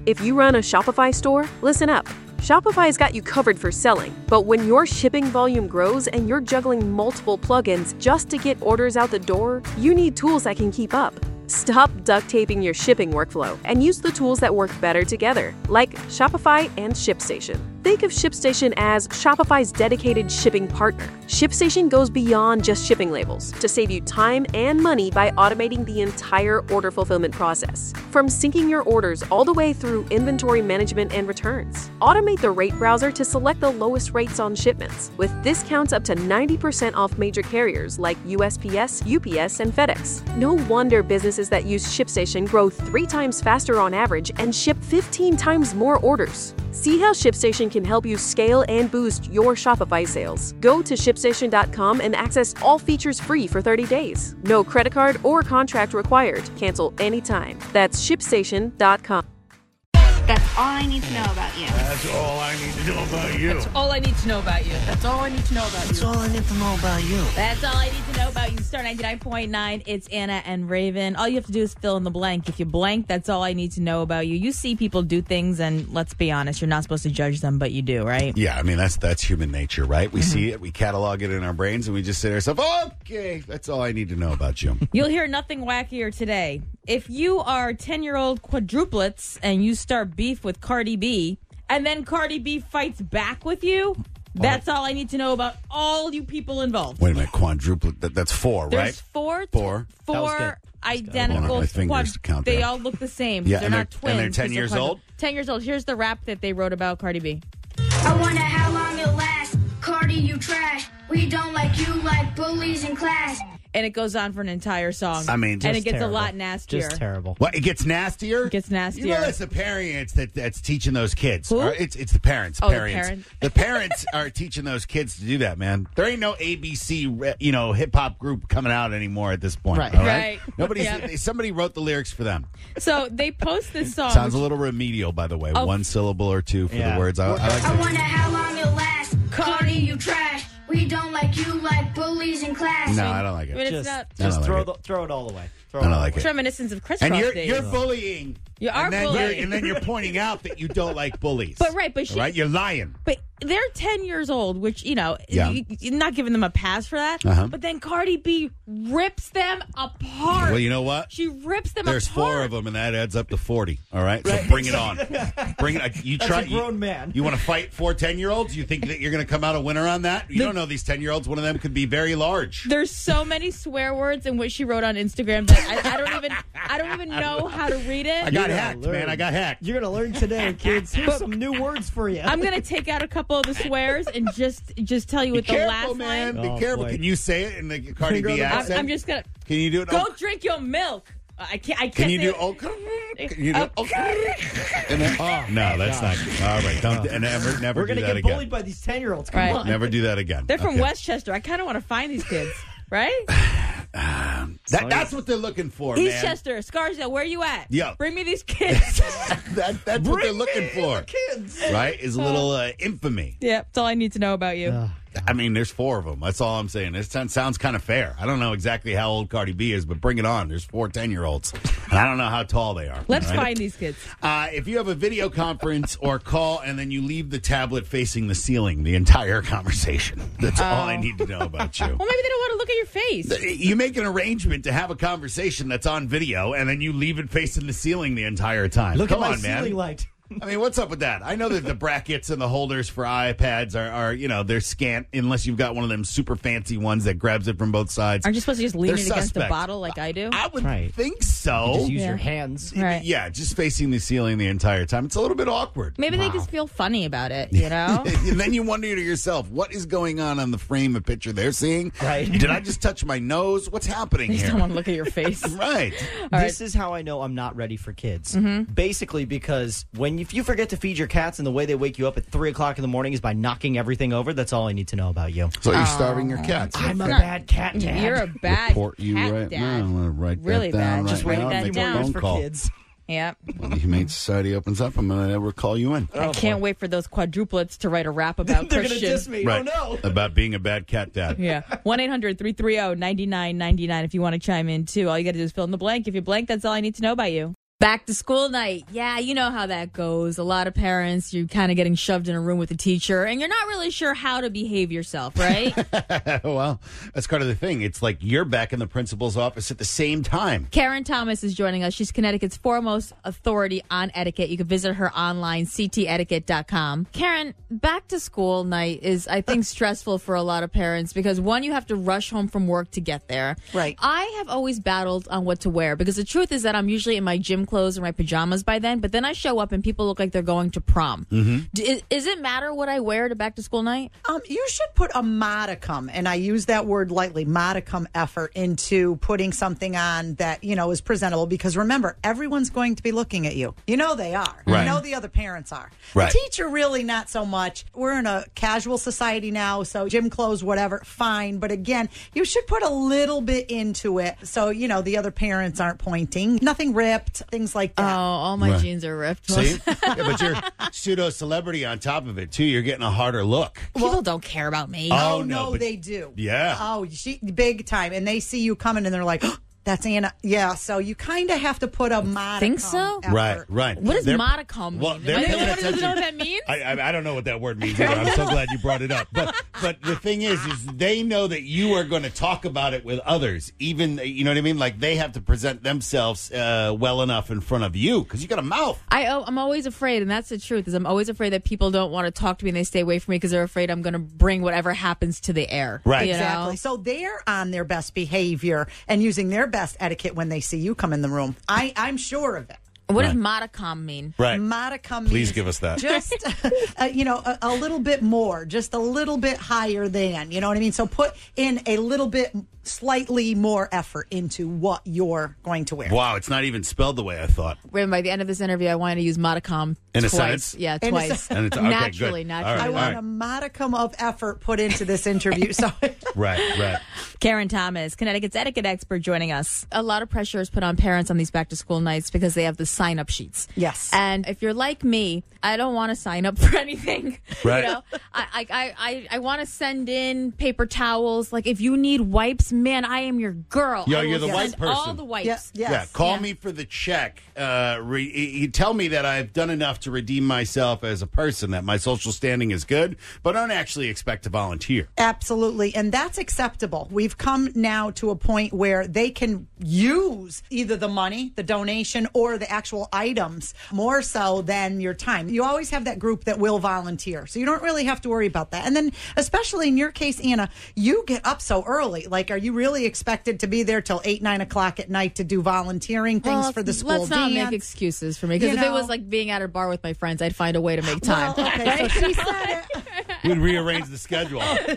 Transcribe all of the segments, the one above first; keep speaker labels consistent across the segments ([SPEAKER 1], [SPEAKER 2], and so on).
[SPEAKER 1] If you run a Shopify store, listen up. Shopify's got you covered for selling, but when your shipping volume grows and you're juggling multiple plugins just to get orders out the door, you need tools that can keep up. Stop duct taping your shipping workflow and use the tools that work better together, like Shopify and ShipStation. Think of ShipStation as Shopify's dedicated shipping partner. ShipStation goes beyond just shipping labels to save you time and money by automating the entire order fulfillment process. From syncing your orders all the way through inventory management and returns. Automate the rate browser to select the lowest rates on shipments, with discounts up to 90% off major carriers like USPS, UPS, and FedEx. No wonder businesses that use ShipStation grow 3 times faster on average and ship 15 times more orders. See how ShipStation can help you scale and boost your Shopify sales. Go to ShipStation.com and access all features free for 30 days. No credit card or contract required. Cancel anytime. That's ShipStation.com.
[SPEAKER 2] That's all I need to know about you.
[SPEAKER 3] That's all I need to know about you.
[SPEAKER 4] That's all I need to know about you. That's all I need to know about you.
[SPEAKER 3] That's all I need to know about you.
[SPEAKER 4] That's all I need to know about you. Star 99.9. It's Anna and Raven. All you have to do is fill in the blank. If you blank, that's all I need to know about you. You see people do things, and let's be honest, you're not supposed to judge them, but you do, right?
[SPEAKER 3] Yeah, I mean, that's human nature, right? We see it, we catalog it in our brains, and we just say to ourselves, okay, that's all I need to know about you.
[SPEAKER 4] You'll hear nothing wackier today. If you are 10-year-old quadruplets and you start beef with Cardi B, and then Cardi B fights back with you, that's all I need to know about all you people involved.
[SPEAKER 3] Wait a minute, quadruplet, that's 4,
[SPEAKER 4] There's
[SPEAKER 3] right?
[SPEAKER 4] four
[SPEAKER 3] That was good.
[SPEAKER 4] identical
[SPEAKER 3] my fingers to count
[SPEAKER 4] They
[SPEAKER 3] down.
[SPEAKER 4] all look the same.
[SPEAKER 3] Yeah,
[SPEAKER 4] they're
[SPEAKER 3] and
[SPEAKER 4] not
[SPEAKER 3] they're-
[SPEAKER 4] twins.
[SPEAKER 3] and they're 10
[SPEAKER 4] 'cause
[SPEAKER 3] years old?
[SPEAKER 4] 10 years old. Here's the rap that they wrote about Cardi B.
[SPEAKER 5] I wonder how long it'll last. Cardi, you trash. We don't like you like bullies in class.
[SPEAKER 4] And it goes on for an entire song.
[SPEAKER 3] I mean,
[SPEAKER 4] and
[SPEAKER 3] just
[SPEAKER 4] it gets
[SPEAKER 6] terrible.
[SPEAKER 4] a lot nastier.
[SPEAKER 6] Just terrible.
[SPEAKER 3] What, it gets nastier?
[SPEAKER 4] It gets nastier.
[SPEAKER 3] You know, that's the parents that's teaching those kids.
[SPEAKER 4] Who?
[SPEAKER 3] Or it's the parents.
[SPEAKER 4] Oh, the
[SPEAKER 3] parents.
[SPEAKER 4] parent.
[SPEAKER 3] The parents are teaching those kids to do that, man. There ain't no ABC, hip hop group coming out anymore at this point.
[SPEAKER 6] Right.
[SPEAKER 3] All
[SPEAKER 4] Right.
[SPEAKER 3] Nobody's.
[SPEAKER 4] Yep.
[SPEAKER 3] Somebody wrote the lyrics for them.
[SPEAKER 4] So they post this song.
[SPEAKER 3] Sounds a little remedial, by the way.
[SPEAKER 4] Oh.
[SPEAKER 3] One syllable or two for
[SPEAKER 6] Yeah.
[SPEAKER 3] the words. I like
[SPEAKER 5] I
[SPEAKER 3] to.
[SPEAKER 5] wonder how long it'll last. Cardi, you trash. We don't like you like bullies in class.
[SPEAKER 3] No, I don't like
[SPEAKER 4] I mean,
[SPEAKER 3] it.
[SPEAKER 4] it's
[SPEAKER 6] Just,
[SPEAKER 4] not.
[SPEAKER 3] I don't like
[SPEAKER 6] throw,
[SPEAKER 3] it.
[SPEAKER 6] throw it all away. Throw
[SPEAKER 3] I don't
[SPEAKER 6] it all
[SPEAKER 3] like
[SPEAKER 6] away.
[SPEAKER 4] It's reminiscence of Chris
[SPEAKER 3] And
[SPEAKER 4] Cross
[SPEAKER 3] you're
[SPEAKER 4] days.
[SPEAKER 3] bullying.
[SPEAKER 4] You are
[SPEAKER 3] and then
[SPEAKER 4] bullying.
[SPEAKER 3] and then you're pointing out that you don't like bullies.
[SPEAKER 4] But right, but she,
[SPEAKER 3] All right, you're lying.
[SPEAKER 4] but they're 10 years old, which,
[SPEAKER 3] Yeah.
[SPEAKER 4] you're not giving them a pass for that.
[SPEAKER 3] Uh-huh.
[SPEAKER 4] But then Cardi B rips them apart.
[SPEAKER 3] Well, you know what?
[SPEAKER 4] She rips them
[SPEAKER 3] There's
[SPEAKER 4] apart.
[SPEAKER 3] 4 of them, and that adds up to 40. All right, so bring it on. Bring it. You
[SPEAKER 6] That's
[SPEAKER 3] try.
[SPEAKER 6] a grown man.
[SPEAKER 3] You want to fight 4 10-year-olds? You think that you're going to come out a winner on that? You don't know these 10-year-olds. One of them could be very large.
[SPEAKER 4] There's so many swear words in what she wrote on Instagram that I don't even know how to read it.
[SPEAKER 3] I got
[SPEAKER 6] You're
[SPEAKER 3] hacked,
[SPEAKER 6] gonna
[SPEAKER 3] man.
[SPEAKER 6] learn.
[SPEAKER 3] I got hacked.
[SPEAKER 6] You're going to learn today, kids. Here's some new words for you.
[SPEAKER 4] I'm gonna take out a couple of the swears and just tell you
[SPEAKER 3] Be
[SPEAKER 4] what the
[SPEAKER 3] careful,
[SPEAKER 4] last
[SPEAKER 3] man.
[SPEAKER 4] line.
[SPEAKER 3] Be
[SPEAKER 6] Oh,
[SPEAKER 3] careful.
[SPEAKER 6] boy.
[SPEAKER 3] Can you say it in the Cardi
[SPEAKER 6] Finger on
[SPEAKER 3] B
[SPEAKER 6] the button.
[SPEAKER 3] accent?
[SPEAKER 4] I'm just gonna
[SPEAKER 3] Can you do it?
[SPEAKER 4] go drink your milk. I can't.
[SPEAKER 3] Can you
[SPEAKER 4] say
[SPEAKER 3] do?
[SPEAKER 4] it.
[SPEAKER 3] Oh, can you do? And then, no, that's not good. All right, don't and never
[SPEAKER 6] We're
[SPEAKER 3] do
[SPEAKER 6] going to
[SPEAKER 3] that
[SPEAKER 6] get
[SPEAKER 3] again.
[SPEAKER 6] bullied by these 10-year-olds. Come
[SPEAKER 4] Right.
[SPEAKER 6] on.
[SPEAKER 3] Never do that again.
[SPEAKER 4] They're from
[SPEAKER 3] Okay.
[SPEAKER 4] Westchester. I kind of want to find these kids, right?
[SPEAKER 3] That's what they're looking for, man.
[SPEAKER 4] Eastchester, Scarsdale, where you at?
[SPEAKER 3] Yeah.
[SPEAKER 4] Bring me these kids.
[SPEAKER 3] That's what they're looking for,
[SPEAKER 6] Kids.
[SPEAKER 3] right? Is a little infamy.
[SPEAKER 4] Yeah, that's all I need to know about you.
[SPEAKER 3] I mean, there's 4 of them. That's all I'm saying. This sounds kind of fair. I don't know exactly how old Cardi B is, but bring it on. There's 4 10-year-olds, and I don't know how tall they are.
[SPEAKER 4] Let's
[SPEAKER 3] all right?
[SPEAKER 4] find these kids.
[SPEAKER 3] If you have a video conference or call and then you leave the tablet facing the ceiling the entire conversation, that's all I need to know about you.
[SPEAKER 4] Well, maybe they don't want to look at your face.
[SPEAKER 3] You make an arrangement to have a conversation that's on video, and then you leave it facing the ceiling the entire time.
[SPEAKER 6] Look
[SPEAKER 3] Come
[SPEAKER 6] at my
[SPEAKER 3] on, man.
[SPEAKER 6] ceiling light.
[SPEAKER 3] I mean, what's up with that? I know that the brackets and the holders for iPads are they're scant unless you've got one of them super fancy ones that grabs it from both sides.
[SPEAKER 4] Aren't you supposed to just lean
[SPEAKER 3] They're
[SPEAKER 4] it against the
[SPEAKER 3] suspect.
[SPEAKER 4] bottle like I do?
[SPEAKER 3] I would
[SPEAKER 6] Right.
[SPEAKER 3] think so.
[SPEAKER 6] Just use
[SPEAKER 4] Yeah.
[SPEAKER 6] your hands.
[SPEAKER 4] Right.
[SPEAKER 3] Yeah, just facing the ceiling the entire time. It's a little bit awkward.
[SPEAKER 4] Maybe they just feel funny about it, you know?
[SPEAKER 3] And then you wonder to yourself, what is going on the frame of picture they're seeing?
[SPEAKER 6] Right.
[SPEAKER 3] Did I just touch my nose? What's happening
[SPEAKER 4] They just
[SPEAKER 3] here?
[SPEAKER 4] don't want to look at your face.
[SPEAKER 3] Right.
[SPEAKER 6] This is how I know I'm not ready for kids. Basically, because if you forget to feed your cats and the way they wake you up at 3 o'clock in the morning is by knocking everything over, that's all I need to know about you.
[SPEAKER 3] So you're starving your cats.
[SPEAKER 6] I'm a
[SPEAKER 4] not-
[SPEAKER 6] bad cat dad.
[SPEAKER 4] You're a bad
[SPEAKER 3] Report you
[SPEAKER 4] cat
[SPEAKER 3] right
[SPEAKER 4] dad.
[SPEAKER 3] now. I'm going to write
[SPEAKER 4] Really
[SPEAKER 3] that down
[SPEAKER 4] bad.
[SPEAKER 3] right
[SPEAKER 4] Just write
[SPEAKER 3] now.
[SPEAKER 4] that
[SPEAKER 3] Make a
[SPEAKER 4] down.
[SPEAKER 3] phone
[SPEAKER 6] for
[SPEAKER 3] call.
[SPEAKER 6] kids.
[SPEAKER 4] Yep.
[SPEAKER 3] When the Humane Society opens up, I'm going to call you in.
[SPEAKER 4] I can't wait for those quadruplets to write a rap about
[SPEAKER 6] They're going to
[SPEAKER 4] Christian.
[SPEAKER 6] diss me.
[SPEAKER 3] Right.
[SPEAKER 6] Oh, no.
[SPEAKER 3] About being a bad cat dad.
[SPEAKER 4] Yeah. 1-800-330-9999 if you want to chime in, too. All you got to do is fill in the blank. If you blank, that's all I need to know about you. Back to school night. Yeah, you know how that goes. A lot of parents, you're kind of getting shoved in a room with a teacher, and you're not really sure how to behave yourself, right?
[SPEAKER 3] Well, that's kind of the thing. It's like you're back in the principal's office at the same time.
[SPEAKER 4] Karen Thomas is joining us. She's Connecticut's foremost authority on etiquette. You can visit her online, ctetiquette.com. Karen, back to school night is, I think, stressful for a lot of parents because, one, you have to rush home from work to get there.
[SPEAKER 7] Right.
[SPEAKER 4] I have always battled on what to wear because the truth is that I'm usually in my gym clothes or my pajamas by then, but then I show up and people look like they're going to prom. Does it matter what I wear to back to school night?
[SPEAKER 7] You should put a modicum, and I use that word lightly, modicum effort into putting something on that, is presentable because remember, everyone's going to be looking at you. You know they are.
[SPEAKER 3] Right.
[SPEAKER 7] You know the other parents are.
[SPEAKER 3] Right.
[SPEAKER 7] The teacher really not so much. We're in a casual society now, so gym clothes, whatever, fine. But again, you should put a little bit into it so, the other parents aren't pointing. Nothing ripped, things like
[SPEAKER 4] Oh,
[SPEAKER 7] that.
[SPEAKER 4] all my jeans are ripped.
[SPEAKER 3] See? Yeah, but you're pseudo-celebrity on top of it, too. You're getting a harder look.
[SPEAKER 4] People don't care about me.
[SPEAKER 3] Oh,
[SPEAKER 7] No,
[SPEAKER 3] but-
[SPEAKER 7] they do.
[SPEAKER 3] Yeah.
[SPEAKER 7] Oh, big time. And they see you coming and they're like, oh, that's Anna. Yeah, so you kind of have to put a modicum.
[SPEAKER 4] Think so?
[SPEAKER 7] effort.
[SPEAKER 3] Right.
[SPEAKER 4] What does
[SPEAKER 3] They're-
[SPEAKER 4] modicum mean?
[SPEAKER 3] Well, they're
[SPEAKER 4] Am I the
[SPEAKER 3] paying
[SPEAKER 4] only one who doesn't know
[SPEAKER 3] attention.
[SPEAKER 4] what that means?
[SPEAKER 3] I don't know what that word means either. I'm so glad you brought it up. But the thing is they know that you are going to talk about it with others. Even, you know what I mean? Like they have to present themselves well enough in front of you because you got a mouth.
[SPEAKER 4] I'm always afraid, and that's the truth, is I'm always afraid that people don't want to talk to me and they stay away from me because they're afraid I'm going to bring whatever happens to the air.
[SPEAKER 3] Right.
[SPEAKER 4] you know?
[SPEAKER 7] Exactly. So they're on their best behavior and using their best etiquette when they see you come in the room. I'm sure of it.
[SPEAKER 4] What
[SPEAKER 3] Right.
[SPEAKER 4] does modicum mean?
[SPEAKER 3] Right.
[SPEAKER 7] Modicum
[SPEAKER 3] Please
[SPEAKER 7] means
[SPEAKER 3] give us that.
[SPEAKER 7] Just, a little bit more, just a little bit higher than, you know what I mean? So put in a little bit, slightly more effort into what you're going to wear.
[SPEAKER 3] Wow, it's not even spelled the way I thought.
[SPEAKER 4] When by the end of this interview, I want to use modicum
[SPEAKER 3] In a
[SPEAKER 4] twice.
[SPEAKER 3] sentence?
[SPEAKER 4] Yeah,
[SPEAKER 7] In a
[SPEAKER 4] twice.
[SPEAKER 7] sentence.
[SPEAKER 3] And it's okay,
[SPEAKER 4] naturally,
[SPEAKER 3] good.
[SPEAKER 4] naturally.
[SPEAKER 3] All
[SPEAKER 7] I
[SPEAKER 3] right,
[SPEAKER 7] want a modicum of effort put into this interview. So
[SPEAKER 3] Right.
[SPEAKER 4] Karen Thomas, Connecticut's etiquette expert, joining us. A lot of pressure is put on parents on these back-to-school nights because they have the sign-up sheets.
[SPEAKER 7] Yes.
[SPEAKER 4] And if you're like me, I don't want to sign up for anything.
[SPEAKER 3] Right.
[SPEAKER 4] I want to send in paper towels. Like, if you need wipes, man, I am your girl.
[SPEAKER 3] Yo,
[SPEAKER 4] I will
[SPEAKER 3] you're the
[SPEAKER 4] send
[SPEAKER 3] white person.
[SPEAKER 4] all the wipes.
[SPEAKER 7] Yes.
[SPEAKER 3] Yeah, call
[SPEAKER 4] Yeah.
[SPEAKER 3] me for the check. You tell me that I've done enough to redeem myself as a person, that my social standing is good, but don't actually expect to volunteer.
[SPEAKER 7] Absolutely. And that's acceptable. We've come now to a point where they can use either the money, the donation, or the actual items more so than your time. You always have that group that will volunteer. So you don't really have to worry about that. And then, especially in your case, Anna, you get up so early. Like, are you really expected to be there till 8, 9 o'clock at night to do volunteering things for the school
[SPEAKER 4] Let's not
[SPEAKER 7] dance?
[SPEAKER 4] make excuses for me. Because
[SPEAKER 7] You
[SPEAKER 4] if it
[SPEAKER 7] know.
[SPEAKER 4] was like being at a bar with my friends, I'd find a way to make time.
[SPEAKER 7] Well, okay, so she said it.
[SPEAKER 3] We'd rearrange the schedule.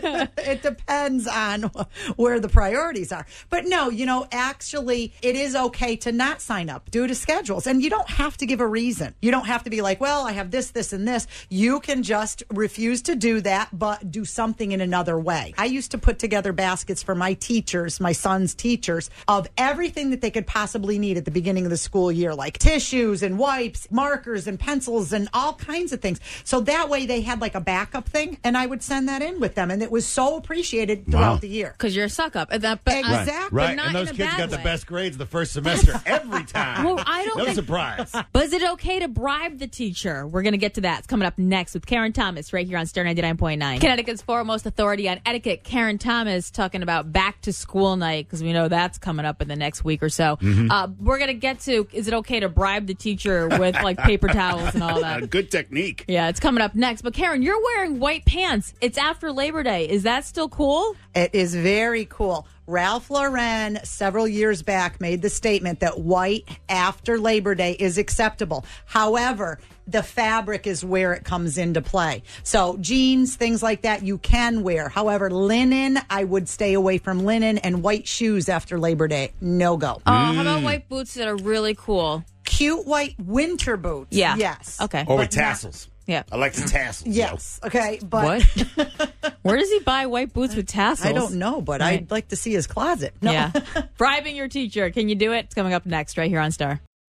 [SPEAKER 7] It depends on where the priorities are. But no, actually, it is okay to not sign up due to schedules. And you don't have to give a reason. You don't have to be like, well, I have this, this, and this. You can just refuse to do that, but do something in another way. I used to put together baskets for my teachers, my son's teachers, of everything that they could possibly need at the beginning of the school year, like tissues and wipes, markers and pencils and all kinds of things. So that way they had like a backup thing, and I would send that in with them. And it was so appreciated throughout
[SPEAKER 3] Wow.
[SPEAKER 7] the year.
[SPEAKER 4] Because you're a suck up.
[SPEAKER 7] Exactly.
[SPEAKER 3] Right.
[SPEAKER 4] But not
[SPEAKER 3] And those
[SPEAKER 4] in a
[SPEAKER 3] kids
[SPEAKER 4] bad
[SPEAKER 3] got the
[SPEAKER 4] way.
[SPEAKER 3] best grades the first semester every time.
[SPEAKER 4] Well, I don't
[SPEAKER 3] No
[SPEAKER 4] think-
[SPEAKER 3] surprise.
[SPEAKER 4] But is it okay to bribe the teacher? We're going to get to that. It's coming up next with Karen Thomas right here on Star 99.9. Connecticut's foremost authority on etiquette, Karen Thomas, talking about back to school night because we know that's coming up in the next week or so. We're going to get to, is it okay to bribe the teacher with like paper towels and all that?
[SPEAKER 3] Good technique.
[SPEAKER 4] Yeah, it's coming up next. But Karen, you're wearing white pants. It's after Labor Day. Is that still cool?
[SPEAKER 7] It is very cool. Ralph Lauren, several years back, made the statement that white after Labor Day is acceptable. However, the fabric is where it comes into play. So jeans, things like that, you can wear. However, linen, I would stay away from linen, and white shoes after Labor Day, no go.
[SPEAKER 4] Oh, how about white boots that are really cool?
[SPEAKER 7] Cute white winter boots.
[SPEAKER 4] Yeah.
[SPEAKER 7] Yes.
[SPEAKER 4] Okay.
[SPEAKER 3] Or with
[SPEAKER 7] But not-
[SPEAKER 3] tassels.
[SPEAKER 4] Yeah.
[SPEAKER 3] I like the tassels.
[SPEAKER 7] Yes. Okay. But
[SPEAKER 4] What? Where does he buy white boots with tassels?
[SPEAKER 7] I don't know, but
[SPEAKER 4] Right.
[SPEAKER 7] I'd like to see his closet. No.
[SPEAKER 4] Yeah. Bribing your teacher. Can you do it? It's coming up next right here on Star.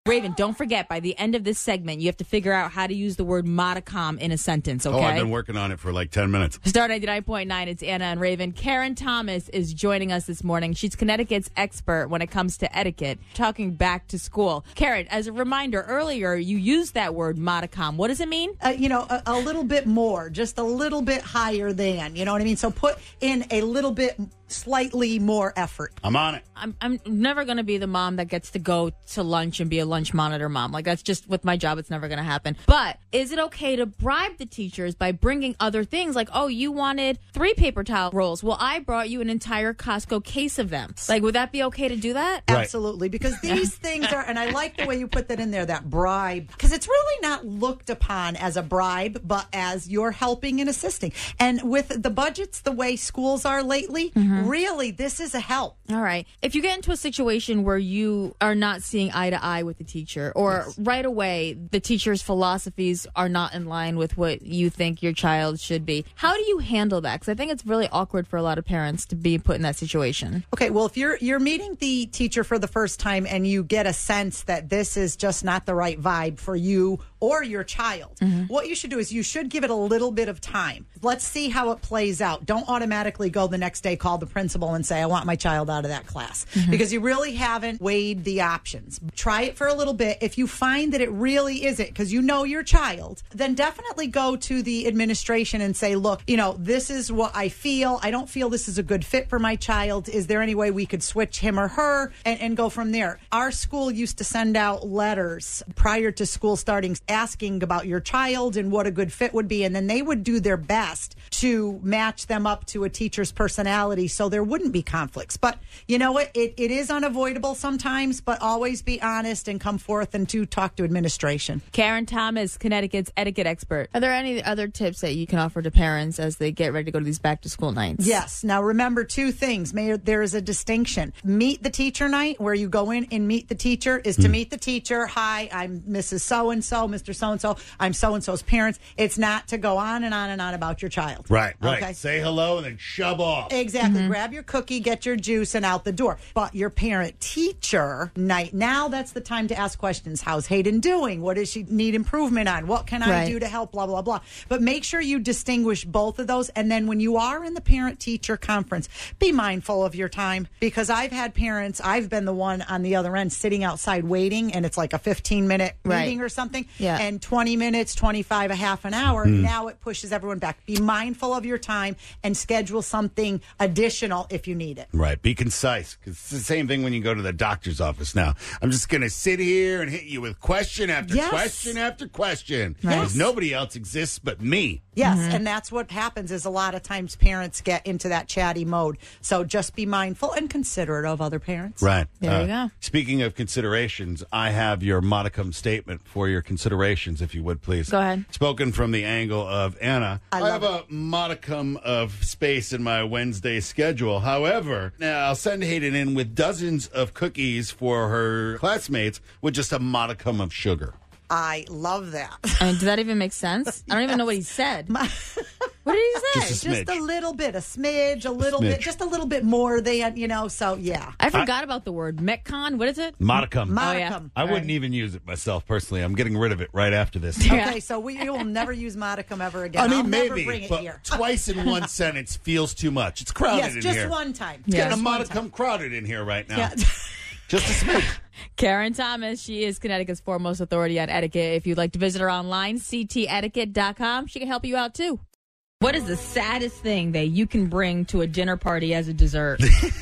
[SPEAKER 4] Raven, don't forget, by the end of this segment, you have to figure out how to use the word modicum in a sentence, okay?
[SPEAKER 3] Oh, I've been working on it for like 10 minutes.
[SPEAKER 4] Star 99.9, it's Anna and Raven. Karen Thomas is joining us this morning. She's Connecticut's expert when it comes to etiquette, talking back to school. Karen, as a reminder, earlier you used that word modicum. What does it mean?
[SPEAKER 7] A little bit more, just a little bit higher than, you know what I mean? So put in a little bit slightly more effort.
[SPEAKER 3] I'm on it.
[SPEAKER 4] I'm never going to be the mom that gets to go to lunch and be a lunch monitor mom. Like, that's just with my job, it's never going to happen. But is it okay to bribe the teachers by bringing other things? Like, oh, you wanted 3 paper towel rolls. Well, I brought you an entire Costco case of them. Like, would that be okay to do that?
[SPEAKER 3] Right.
[SPEAKER 7] Absolutely, because these things are, and I like the way you put that in there, that bribe, because it's really not looked upon as a bribe, but as you're helping and assisting. And with the budgets, the way schools are lately, really, this is a help.
[SPEAKER 4] All right. If you get into a situation where you are not seeing eye to eye with the teacher, or right away the teacher's philosophies are not in line with what you think your child should be, how do you handle that? Because I think it's really awkward for a lot of parents to be put in that situation.
[SPEAKER 7] Okay, well, if you're meeting the teacher for the first time and you get a sense that this is just not the right vibe for you or your child, what you should do is you should give it a little bit of time. Let's see how it plays out. Don't automatically go the next day, call the principal and say, I want my child out of that class, because you really haven't weighed the options. Try it for a little bit. If you find that it really isn't, because you know your child, then definitely go to the administration and say, look, this is what I feel. I don't feel this is a good fit for my child. Is there any way we could switch him or her and go from there? Our school used to send out letters prior to school starting asking about your child and what a good fit would be, and then they would do their best to match them up to a teacher's personality so there wouldn't be conflicts. But you know what? It is unavoidable sometimes, but always be honest and come forth and to talk to administration.
[SPEAKER 4] Karen Thomas, Connecticut's etiquette expert. Are there any other tips that you can offer to parents as they get ready to go to these back-to-school nights?
[SPEAKER 7] Yes. Now, remember 2 things. There is a distinction. Meet the teacher night, where you go in and meet the teacher, is to meet the teacher. Hi, I'm Mrs. So-and-so, Mr. So-and-so. I'm so-and-so's parents. It's not to go on and on and on about your child.
[SPEAKER 3] Right.
[SPEAKER 7] Okay?
[SPEAKER 3] Say hello and then shove off.
[SPEAKER 7] Exactly. Grab your cookie, get your juice, and out the door. But your parent-teacher night, now that's the time to ask questions. How's Hayden doing? What does she need improvement on? What can I do to help? Blah, blah, blah. But make sure you distinguish both of those. And then when you are in the parent-teacher conference, be mindful of your time. Because I've had parents, I've been the one on the other end sitting outside waiting, and it's like a 15-minute meeting or something.
[SPEAKER 4] Yeah.
[SPEAKER 7] And 20 minutes, 25, a half an hour. Now it pushes everyone back. Be mindful of your time and schedule something additional if you need it.
[SPEAKER 3] Right. Be concise, because it's the same thing when you go to the doctor's office now. I'm just going to sit here and hit you with question after question after question. Because nobody else exists but me.
[SPEAKER 7] Yes, and that's what happens is a lot of times parents get into that chatty mode. So just be mindful and considerate of other parents.
[SPEAKER 3] Right.
[SPEAKER 4] There you go.
[SPEAKER 3] Speaking of considerations, I have your modicum statement for your considerations, if you would, please.
[SPEAKER 4] Go ahead.
[SPEAKER 3] Spoken from the angle of Anna. I
[SPEAKER 7] love
[SPEAKER 3] have a modicum of space in my Wednesday schedule. However, now I'll send Hayden in with dozens of cookies for her classmates with just a modicum of sugar.
[SPEAKER 7] I love that.
[SPEAKER 4] I mean, does that even make sense? I don't even know what he said. What did he say?
[SPEAKER 3] Just a smidge.
[SPEAKER 7] Just a little bit, a smidge, a little bit, just a little bit more than, so yeah.
[SPEAKER 4] I forgot about the word. Metcon, what is it?
[SPEAKER 3] Modicum.
[SPEAKER 7] Modicum.
[SPEAKER 3] I wouldn't even use it myself personally. I'm getting rid of it right after this.
[SPEAKER 7] Okay, so we will never use modicum ever again.
[SPEAKER 3] I mean,
[SPEAKER 7] I'll never
[SPEAKER 3] maybe,
[SPEAKER 7] bring it
[SPEAKER 3] but
[SPEAKER 7] here.
[SPEAKER 3] twice in one sentence feels too much. It's crowded in
[SPEAKER 7] Yes,
[SPEAKER 3] here.
[SPEAKER 7] just one time.
[SPEAKER 3] It's getting a
[SPEAKER 7] Just one
[SPEAKER 3] modicum
[SPEAKER 7] time.
[SPEAKER 3] crowded in here right now.
[SPEAKER 7] Yeah.
[SPEAKER 3] Just a smidge.
[SPEAKER 4] Karen Thomas, she is Connecticut's foremost authority on etiquette. If you'd like to visit her online, ctetiquette.com, she can help you out too. What is the saddest thing that you can bring to a dinner party as a dessert?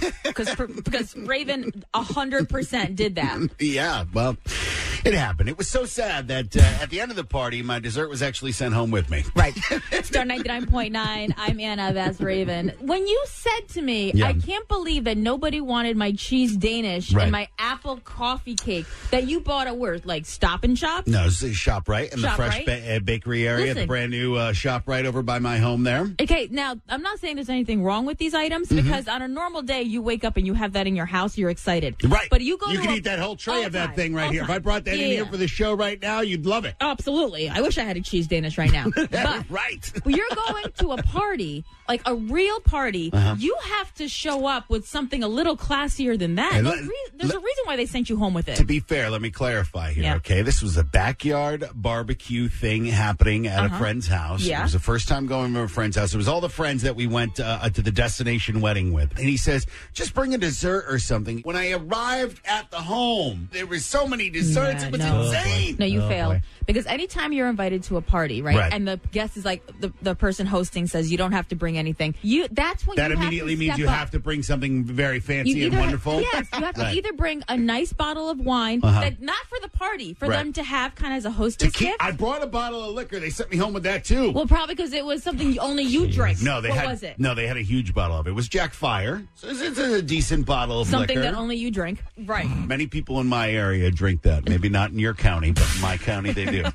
[SPEAKER 4] Because Raven 100% did that.
[SPEAKER 3] Yeah, well, it happened. It was so sad that at the end of the party, my dessert was actually sent home with me.
[SPEAKER 4] Right. Star 99.9, I'm Anna, that's Raven. When you said to me,
[SPEAKER 3] Yeah.
[SPEAKER 4] I can't believe that nobody wanted my cheese Danish
[SPEAKER 3] Right.
[SPEAKER 4] and my apple coffee cake that you bought at where? Like Stop and Shop?
[SPEAKER 3] No, it's ShopRite in the Fresh
[SPEAKER 4] ShopRite?
[SPEAKER 3] Bakery area,
[SPEAKER 4] Listen.
[SPEAKER 3] the brand new ShopRite over by my home there.
[SPEAKER 4] Okay, now, I'm not saying there's anything wrong with these items because on a normal day, you wake up and you have that in your house, you're excited.
[SPEAKER 3] Right.
[SPEAKER 4] But you go
[SPEAKER 3] You
[SPEAKER 4] to
[SPEAKER 3] can
[SPEAKER 4] a-
[SPEAKER 3] eat that whole tray
[SPEAKER 4] all
[SPEAKER 3] of that
[SPEAKER 4] time,
[SPEAKER 3] thing right
[SPEAKER 4] all
[SPEAKER 3] here. If
[SPEAKER 4] time.
[SPEAKER 3] I brought that get in here for the show right now, you'd love it.
[SPEAKER 4] Absolutely. I wish I had a cheese Danish right now. But
[SPEAKER 3] Right.
[SPEAKER 4] when you're going to a party, like a real party, you have to show up with something a little classier than that.
[SPEAKER 3] And
[SPEAKER 4] There's a reason why they sent you home with it.
[SPEAKER 3] To be fair, let me clarify here,
[SPEAKER 4] Yeah.
[SPEAKER 3] okay? This was a backyard barbecue thing happening at a friend's house.
[SPEAKER 4] Yeah.
[SPEAKER 3] It was the first time going to a friend's house. It was all the friends that we went to the destination wedding with. And he says, just bring a dessert or something. When I arrived at the home, there were so many desserts.
[SPEAKER 4] Yeah,
[SPEAKER 3] it was
[SPEAKER 4] no.
[SPEAKER 3] insane.
[SPEAKER 4] No, you
[SPEAKER 6] Oh,
[SPEAKER 4] failed.
[SPEAKER 6] boy.
[SPEAKER 4] Because anytime you're invited to a party, right?
[SPEAKER 3] Right.
[SPEAKER 4] And the guest is like, the person hosting says you don't have to bring anything. That's when
[SPEAKER 3] That
[SPEAKER 4] you
[SPEAKER 3] immediately
[SPEAKER 4] have to
[SPEAKER 3] means
[SPEAKER 4] step
[SPEAKER 3] you
[SPEAKER 4] up.
[SPEAKER 3] have to bring something very fancy
[SPEAKER 4] You
[SPEAKER 3] and
[SPEAKER 4] either
[SPEAKER 3] wonderful.
[SPEAKER 4] Yes, you have to
[SPEAKER 3] Right.
[SPEAKER 4] either bring a nice bottle of wine, that not for the party, for
[SPEAKER 3] Right.
[SPEAKER 4] them to have kind of as a
[SPEAKER 3] To
[SPEAKER 4] hostess
[SPEAKER 3] keep,
[SPEAKER 4] gift.
[SPEAKER 3] I brought a bottle of liquor. They sent me home with that, too.
[SPEAKER 4] Well, probably because it was something only you drink.
[SPEAKER 3] No, they
[SPEAKER 4] what
[SPEAKER 3] had
[SPEAKER 4] was it?
[SPEAKER 3] no. They had a huge bottle of it. It was Jack Fire. So it's a decent bottle of
[SPEAKER 4] Something
[SPEAKER 3] liquor.
[SPEAKER 4] that only you drink. Right.
[SPEAKER 3] Many people in my area drink that. Maybe not in your county, but in my county they do.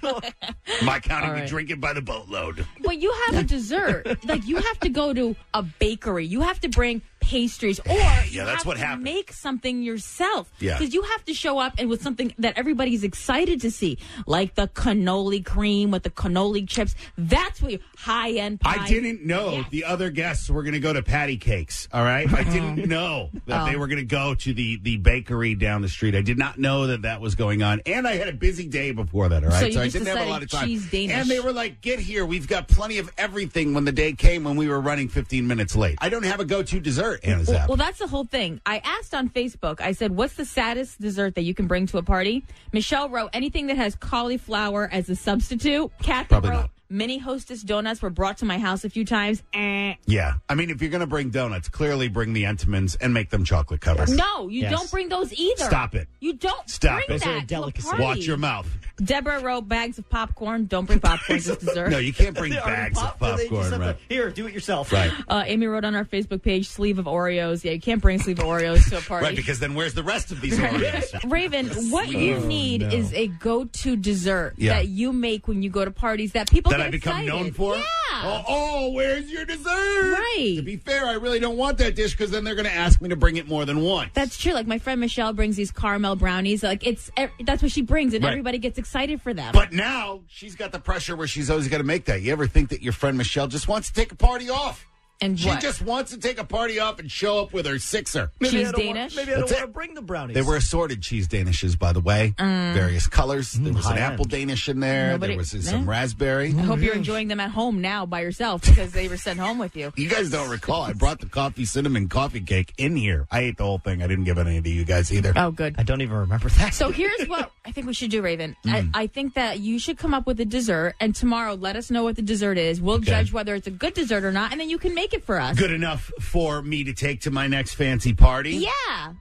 [SPEAKER 3] My county,
[SPEAKER 4] All
[SPEAKER 3] we
[SPEAKER 4] right.
[SPEAKER 3] drink it by the boatload.
[SPEAKER 4] But you have a dessert. Like, you have to go to a bakery. You have to bring pastries, or you
[SPEAKER 3] that's
[SPEAKER 4] have
[SPEAKER 3] what
[SPEAKER 4] to
[SPEAKER 3] happened.
[SPEAKER 4] make something yourself.
[SPEAKER 3] Yeah.
[SPEAKER 4] Because you have to show up and with something that everybody's excited to see, like the cannoli cream with the cannoli chips. That's what high-end pie.
[SPEAKER 3] I didn't know
[SPEAKER 4] Yes.
[SPEAKER 3] the other guests were going to go to patty cakes. All right, I didn't know that they were going to go to the bakery down the street. I did not know that was going on, and I had a busy day before that. All right,
[SPEAKER 4] So you
[SPEAKER 3] I
[SPEAKER 4] just
[SPEAKER 3] didn't have a
[SPEAKER 4] decided
[SPEAKER 3] lot of time.
[SPEAKER 4] cheese Danish.
[SPEAKER 3] And they were like, "Get here, we've got plenty of everything." When the day came, when we were running 15 minutes late, I don't have a go-to dessert. Anna Zapp.
[SPEAKER 4] Well, that's the whole thing. I asked on Facebook, I said, what's the saddest dessert that you can bring to a party? Michelle wrote, anything that has cauliflower as a substitute. Kathy
[SPEAKER 3] Probably
[SPEAKER 4] wrote,
[SPEAKER 3] not.
[SPEAKER 4] mini Hostess donuts were brought to my house a few times.
[SPEAKER 3] Yeah, I mean, if you're going to bring donuts, clearly bring the Entenmann's and make them chocolate covered.
[SPEAKER 4] No, you
[SPEAKER 6] Yes.
[SPEAKER 4] don't bring those either.
[SPEAKER 3] Stop it.
[SPEAKER 4] You don't
[SPEAKER 3] Stop
[SPEAKER 4] bring
[SPEAKER 3] it.
[SPEAKER 4] that
[SPEAKER 6] Those are a
[SPEAKER 4] to
[SPEAKER 6] delicacy.
[SPEAKER 4] a party.
[SPEAKER 3] Watch your mouth.
[SPEAKER 4] Deborah wrote bags of popcorn. Don't bring popcorn as dessert.
[SPEAKER 3] No, you can't bring
[SPEAKER 6] They already
[SPEAKER 3] bags of
[SPEAKER 6] popped, they just
[SPEAKER 3] popcorn,
[SPEAKER 6] have to-
[SPEAKER 3] right?
[SPEAKER 6] Here, do it yourself.
[SPEAKER 3] Right.
[SPEAKER 4] Amy wrote on our Facebook page, sleeve of Oreos. Yeah, you can't bring a sleeve of Oreos to a party.
[SPEAKER 3] Right, because then where's the rest of these Oreos?
[SPEAKER 4] Raven, what you need is a go-to dessert
[SPEAKER 3] Yeah.
[SPEAKER 4] that you make when you go to parties that people
[SPEAKER 3] That
[SPEAKER 4] get
[SPEAKER 3] I become
[SPEAKER 4] excited.
[SPEAKER 3] known for?
[SPEAKER 4] Yeah.
[SPEAKER 3] Oh, where's your dessert?
[SPEAKER 4] Right.
[SPEAKER 3] To be fair, I really don't want that dish because then they're going to ask me to bring it more than once.
[SPEAKER 4] That's true. Like my friend Michelle brings these caramel brownies. Like that's what she brings, and
[SPEAKER 3] Right.
[SPEAKER 4] everybody gets excited for them.
[SPEAKER 3] But now she's got the pressure where she's always got to make that. You ever think that your friend Michelle just wants to take a party off?
[SPEAKER 4] And
[SPEAKER 3] She
[SPEAKER 4] what?
[SPEAKER 3] just wants to take a party off and show up with her sixer.
[SPEAKER 6] Maybe
[SPEAKER 4] Cheese
[SPEAKER 6] I don't want-
[SPEAKER 4] Danish?
[SPEAKER 6] maybe I don't
[SPEAKER 3] That's
[SPEAKER 6] want to
[SPEAKER 3] it.
[SPEAKER 6] bring the brownies.
[SPEAKER 3] They were assorted cheese Danishes, by the way. Various colors. There was an
[SPEAKER 6] high
[SPEAKER 3] apple
[SPEAKER 6] end.
[SPEAKER 3] Danish in there.
[SPEAKER 4] Nobody-
[SPEAKER 3] there was
[SPEAKER 4] eh?
[SPEAKER 3] some raspberry.
[SPEAKER 4] I hope you're enjoying them at home now by yourself because they were sent home with you.
[SPEAKER 3] You guys don't recall. I brought the coffee cinnamon coffee cake in here. I ate the whole thing. I didn't give any to you guys either.
[SPEAKER 4] Oh, good.
[SPEAKER 6] I don't even remember that.
[SPEAKER 4] So here's what I think we should do, Raven.
[SPEAKER 3] Mm.
[SPEAKER 4] I think that you should come up with a dessert, and tomorrow let us know what the dessert is. We'll judge whether it's a good dessert or not, and then you can make it for us.
[SPEAKER 3] Good enough for me to take to my next fancy party?
[SPEAKER 4] Yeah.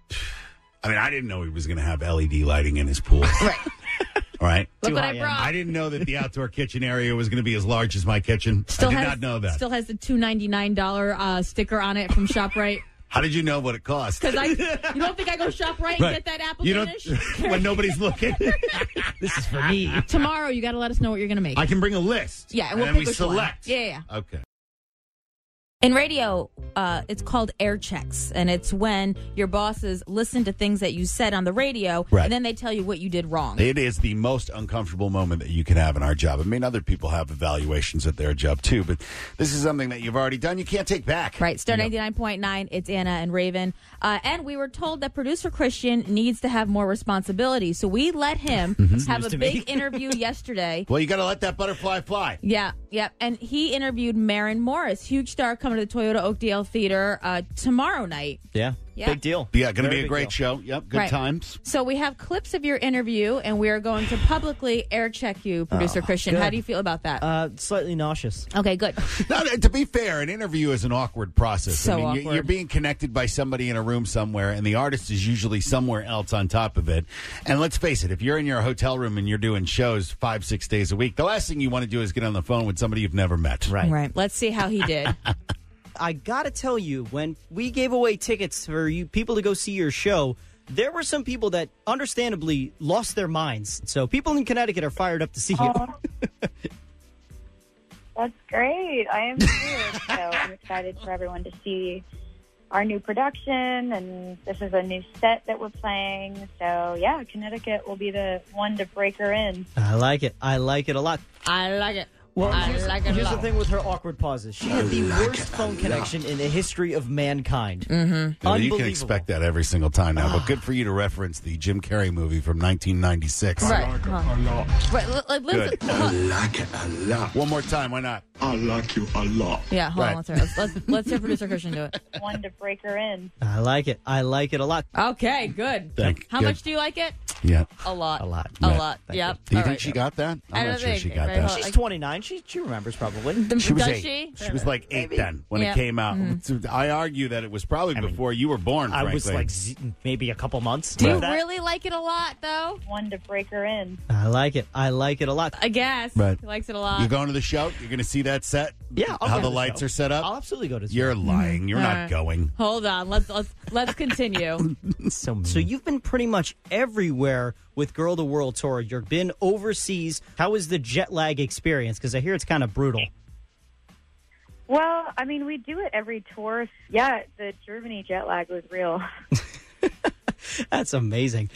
[SPEAKER 3] I mean, I didn't know he was going to have LED lighting in his pool.
[SPEAKER 4] Right.
[SPEAKER 3] All right.
[SPEAKER 4] Look
[SPEAKER 6] Too
[SPEAKER 4] what
[SPEAKER 6] high
[SPEAKER 4] I
[SPEAKER 6] end.
[SPEAKER 4] brought.
[SPEAKER 3] I didn't know that the outdoor kitchen area was going to be as large as my kitchen. I did not know that.
[SPEAKER 4] Still has the $299 sticker on it from ShopRite.
[SPEAKER 3] How did you know what it cost?
[SPEAKER 4] Because you don't think I go ShopRite and get that apple
[SPEAKER 3] You
[SPEAKER 4] Danish?
[SPEAKER 3] don't when nobody's looking.
[SPEAKER 6] This is for me.
[SPEAKER 4] Tomorrow you got to let us know what you're going to make.
[SPEAKER 3] I can bring a list.
[SPEAKER 4] Yeah, and we'll
[SPEAKER 3] then
[SPEAKER 4] pick
[SPEAKER 3] we
[SPEAKER 4] which one.
[SPEAKER 3] select.
[SPEAKER 4] Yeah.
[SPEAKER 3] Okay.
[SPEAKER 4] In radio, it's called air checks, and it's when your bosses listen to things that you said on the radio,
[SPEAKER 3] Right.
[SPEAKER 4] and then they tell you what you did wrong.
[SPEAKER 3] It is the most uncomfortable moment that you can have in our job. I mean, other people have evaluations at their job too, but this is something that you've already done. You can't take back.
[SPEAKER 4] Right, Star 99.9, it's Anna and Raven. And we were told that producer Christian needs to have more responsibility, so we let him have a
[SPEAKER 6] to me.
[SPEAKER 4] big interview yesterday.
[SPEAKER 3] Well, you got to let that butterfly fly.
[SPEAKER 4] Yeah. And he interviewed Maren Morris, huge star coming to the Toyota Oakdale Theater tomorrow night.
[SPEAKER 6] Yeah.
[SPEAKER 4] Yeah.
[SPEAKER 6] Big deal.
[SPEAKER 3] Yeah, going to
[SPEAKER 6] Very
[SPEAKER 3] be a
[SPEAKER 6] big
[SPEAKER 3] great
[SPEAKER 6] deal.
[SPEAKER 3] show. Yep, good
[SPEAKER 4] Right.
[SPEAKER 3] times.
[SPEAKER 4] So we have clips of your interview, and we are going to publicly air check you, producer Christian.
[SPEAKER 6] good.
[SPEAKER 4] How do you feel about that?
[SPEAKER 6] Slightly nauseous.
[SPEAKER 4] Okay, good.
[SPEAKER 3] Now, to be fair, an interview is an awkward process.
[SPEAKER 4] So
[SPEAKER 3] I mean,
[SPEAKER 4] awkward.
[SPEAKER 3] You're being connected by somebody in a room somewhere, and the artist is usually somewhere else on top of it. And let's face it, if you're in your hotel room and you're doing shows 5-6 days a week, the last thing you want to do is get on the phone with somebody you've never met.
[SPEAKER 6] Right.
[SPEAKER 4] Right. Let's see how he did.
[SPEAKER 6] I gotta tell you, when we gave away tickets for you people to go see your show, there were some people that understandably lost their minds. So people in Connecticut are fired up to see you.
[SPEAKER 8] That's great. I am too. So I'm excited for everyone to see our new production, and this is a new set that we're playing. So, yeah, Connecticut will be the one to break her in.
[SPEAKER 6] I like it. I like it a lot.
[SPEAKER 4] I like it.
[SPEAKER 6] Well, here's
[SPEAKER 4] a
[SPEAKER 6] the
[SPEAKER 4] lot.
[SPEAKER 6] thing with her awkward pauses. She had the worst phone connection in the history of mankind. Mm-hmm.
[SPEAKER 3] Yeah, you can expect that every single time now, but good for you to reference the Jim Carrey movie from 1996.
[SPEAKER 4] Right. Good.
[SPEAKER 9] I like it a lot.
[SPEAKER 3] One more time, why not?
[SPEAKER 9] I like you a lot.
[SPEAKER 4] Yeah, hold on. Let's hear producer Christian do it.
[SPEAKER 8] One to break her in.
[SPEAKER 6] I like it. I like it a lot.
[SPEAKER 4] Okay, good. How much do you like it?
[SPEAKER 3] Yeah.
[SPEAKER 4] A lot.
[SPEAKER 6] A lot.
[SPEAKER 4] A
[SPEAKER 3] Right.
[SPEAKER 4] lot. Yep.
[SPEAKER 3] Do you
[SPEAKER 4] All
[SPEAKER 3] think
[SPEAKER 4] right.
[SPEAKER 3] she got that?
[SPEAKER 4] I
[SPEAKER 3] I'm
[SPEAKER 4] don't
[SPEAKER 3] not sure
[SPEAKER 4] think,
[SPEAKER 3] she got
[SPEAKER 4] right,
[SPEAKER 3] that.
[SPEAKER 4] hold
[SPEAKER 6] She's 29. She remembers probably.
[SPEAKER 3] She was
[SPEAKER 4] Does
[SPEAKER 3] 8.
[SPEAKER 4] she?
[SPEAKER 3] She was like 8 then when it came out. So I argue that it was probably before you were born,
[SPEAKER 6] I
[SPEAKER 3] frankly.
[SPEAKER 6] was like maybe a couple months.
[SPEAKER 4] Do you
[SPEAKER 6] Like that.
[SPEAKER 4] really like it a lot, though?
[SPEAKER 8] One to break her in.
[SPEAKER 6] I like it. I like it a lot.
[SPEAKER 4] I guess.
[SPEAKER 3] Right.
[SPEAKER 4] He likes it a lot.
[SPEAKER 3] You're going to the show? You're going to see that set?
[SPEAKER 6] Yeah, I'll
[SPEAKER 3] How
[SPEAKER 6] go
[SPEAKER 3] the
[SPEAKER 6] to the
[SPEAKER 3] lights
[SPEAKER 6] show.
[SPEAKER 3] are set up?
[SPEAKER 6] I'll absolutely go to.
[SPEAKER 3] You're lying. You're
[SPEAKER 4] All
[SPEAKER 3] not
[SPEAKER 4] right.
[SPEAKER 3] going.
[SPEAKER 4] Hold on. Let's continue.
[SPEAKER 6] So you've been pretty much everywhere with Girl the World Tour. You've been overseas. How was the jet lag experience? Because I hear it's kind of brutal.
[SPEAKER 8] Well, I mean, we do it every tour. Yeah, the Germany jet lag was real.
[SPEAKER 6] That's amazing.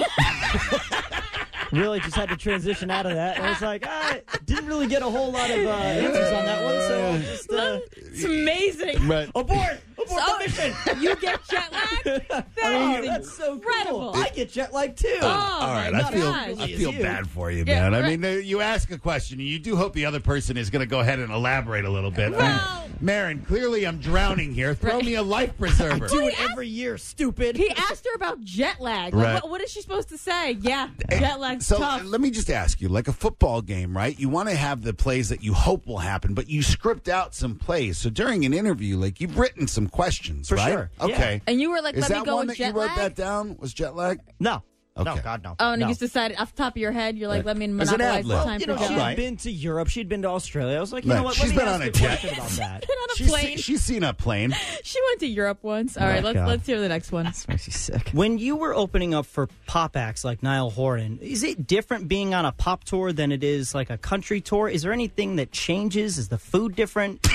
[SPEAKER 6] Really just had to transition out of that. I was like, I didn't really get a whole lot of answers on that one, so I'll just...
[SPEAKER 4] It's amazing.
[SPEAKER 3] Right.
[SPEAKER 6] Abort the mission!
[SPEAKER 4] You get jet lag?
[SPEAKER 6] That's so
[SPEAKER 4] incredible.
[SPEAKER 6] cool. I get jet lag, too.
[SPEAKER 4] Oh,
[SPEAKER 3] All right,
[SPEAKER 4] my
[SPEAKER 3] I feel
[SPEAKER 4] gosh.
[SPEAKER 3] I feel bad for you,
[SPEAKER 4] Yeah,
[SPEAKER 3] man. I
[SPEAKER 4] right.
[SPEAKER 3] mean, you ask a question, and you do hope the other person is going to go ahead and elaborate a little bit.
[SPEAKER 4] Well-
[SPEAKER 3] Marin, clearly I'm drowning here. Throw me a life preserver.
[SPEAKER 6] Do it every year, stupid.
[SPEAKER 4] He asked her about jet lag.
[SPEAKER 3] Right.
[SPEAKER 4] Like, what is she supposed to say? Yeah, jet lag's
[SPEAKER 3] So
[SPEAKER 4] tough.
[SPEAKER 3] let me just ask you, like a football game, right? You want to have the plays that you hope will happen, but you script out some plays. So during an interview, like you've written some questions,
[SPEAKER 6] For
[SPEAKER 3] right?
[SPEAKER 6] sure, yeah.
[SPEAKER 3] Okay.
[SPEAKER 4] And you were like,
[SPEAKER 3] Is
[SPEAKER 4] let me
[SPEAKER 3] that
[SPEAKER 4] go
[SPEAKER 3] one
[SPEAKER 4] with
[SPEAKER 3] that you
[SPEAKER 4] jet
[SPEAKER 3] wrote
[SPEAKER 4] lag?
[SPEAKER 3] that down? Was jet lag?
[SPEAKER 6] No. No,
[SPEAKER 3] Okay.
[SPEAKER 6] God, no.
[SPEAKER 4] Oh, and
[SPEAKER 6] no.
[SPEAKER 4] you just decided off the top of your head, you're like, let me
[SPEAKER 3] As an
[SPEAKER 4] monopolize
[SPEAKER 3] ad
[SPEAKER 4] the
[SPEAKER 3] lib.
[SPEAKER 4] time
[SPEAKER 6] You
[SPEAKER 4] for
[SPEAKER 6] know,
[SPEAKER 4] jet
[SPEAKER 6] she'd
[SPEAKER 3] right.
[SPEAKER 6] been to Europe. She'd been to Australia. I was like, you
[SPEAKER 3] Right.
[SPEAKER 6] know what?
[SPEAKER 3] She's
[SPEAKER 6] Let me
[SPEAKER 3] been
[SPEAKER 6] ask
[SPEAKER 3] on a
[SPEAKER 6] a
[SPEAKER 3] jet.
[SPEAKER 6] question about that.
[SPEAKER 4] Been on a plane.
[SPEAKER 3] She's seen a plane.
[SPEAKER 4] She went to Europe once. All right,
[SPEAKER 6] God.
[SPEAKER 4] let's hear the next one.
[SPEAKER 6] Makes you sick. When you were opening up for pop acts like Niall Horan, is it different being on a pop tour than it is like a country tour? Is there anything that changes? Is the food different?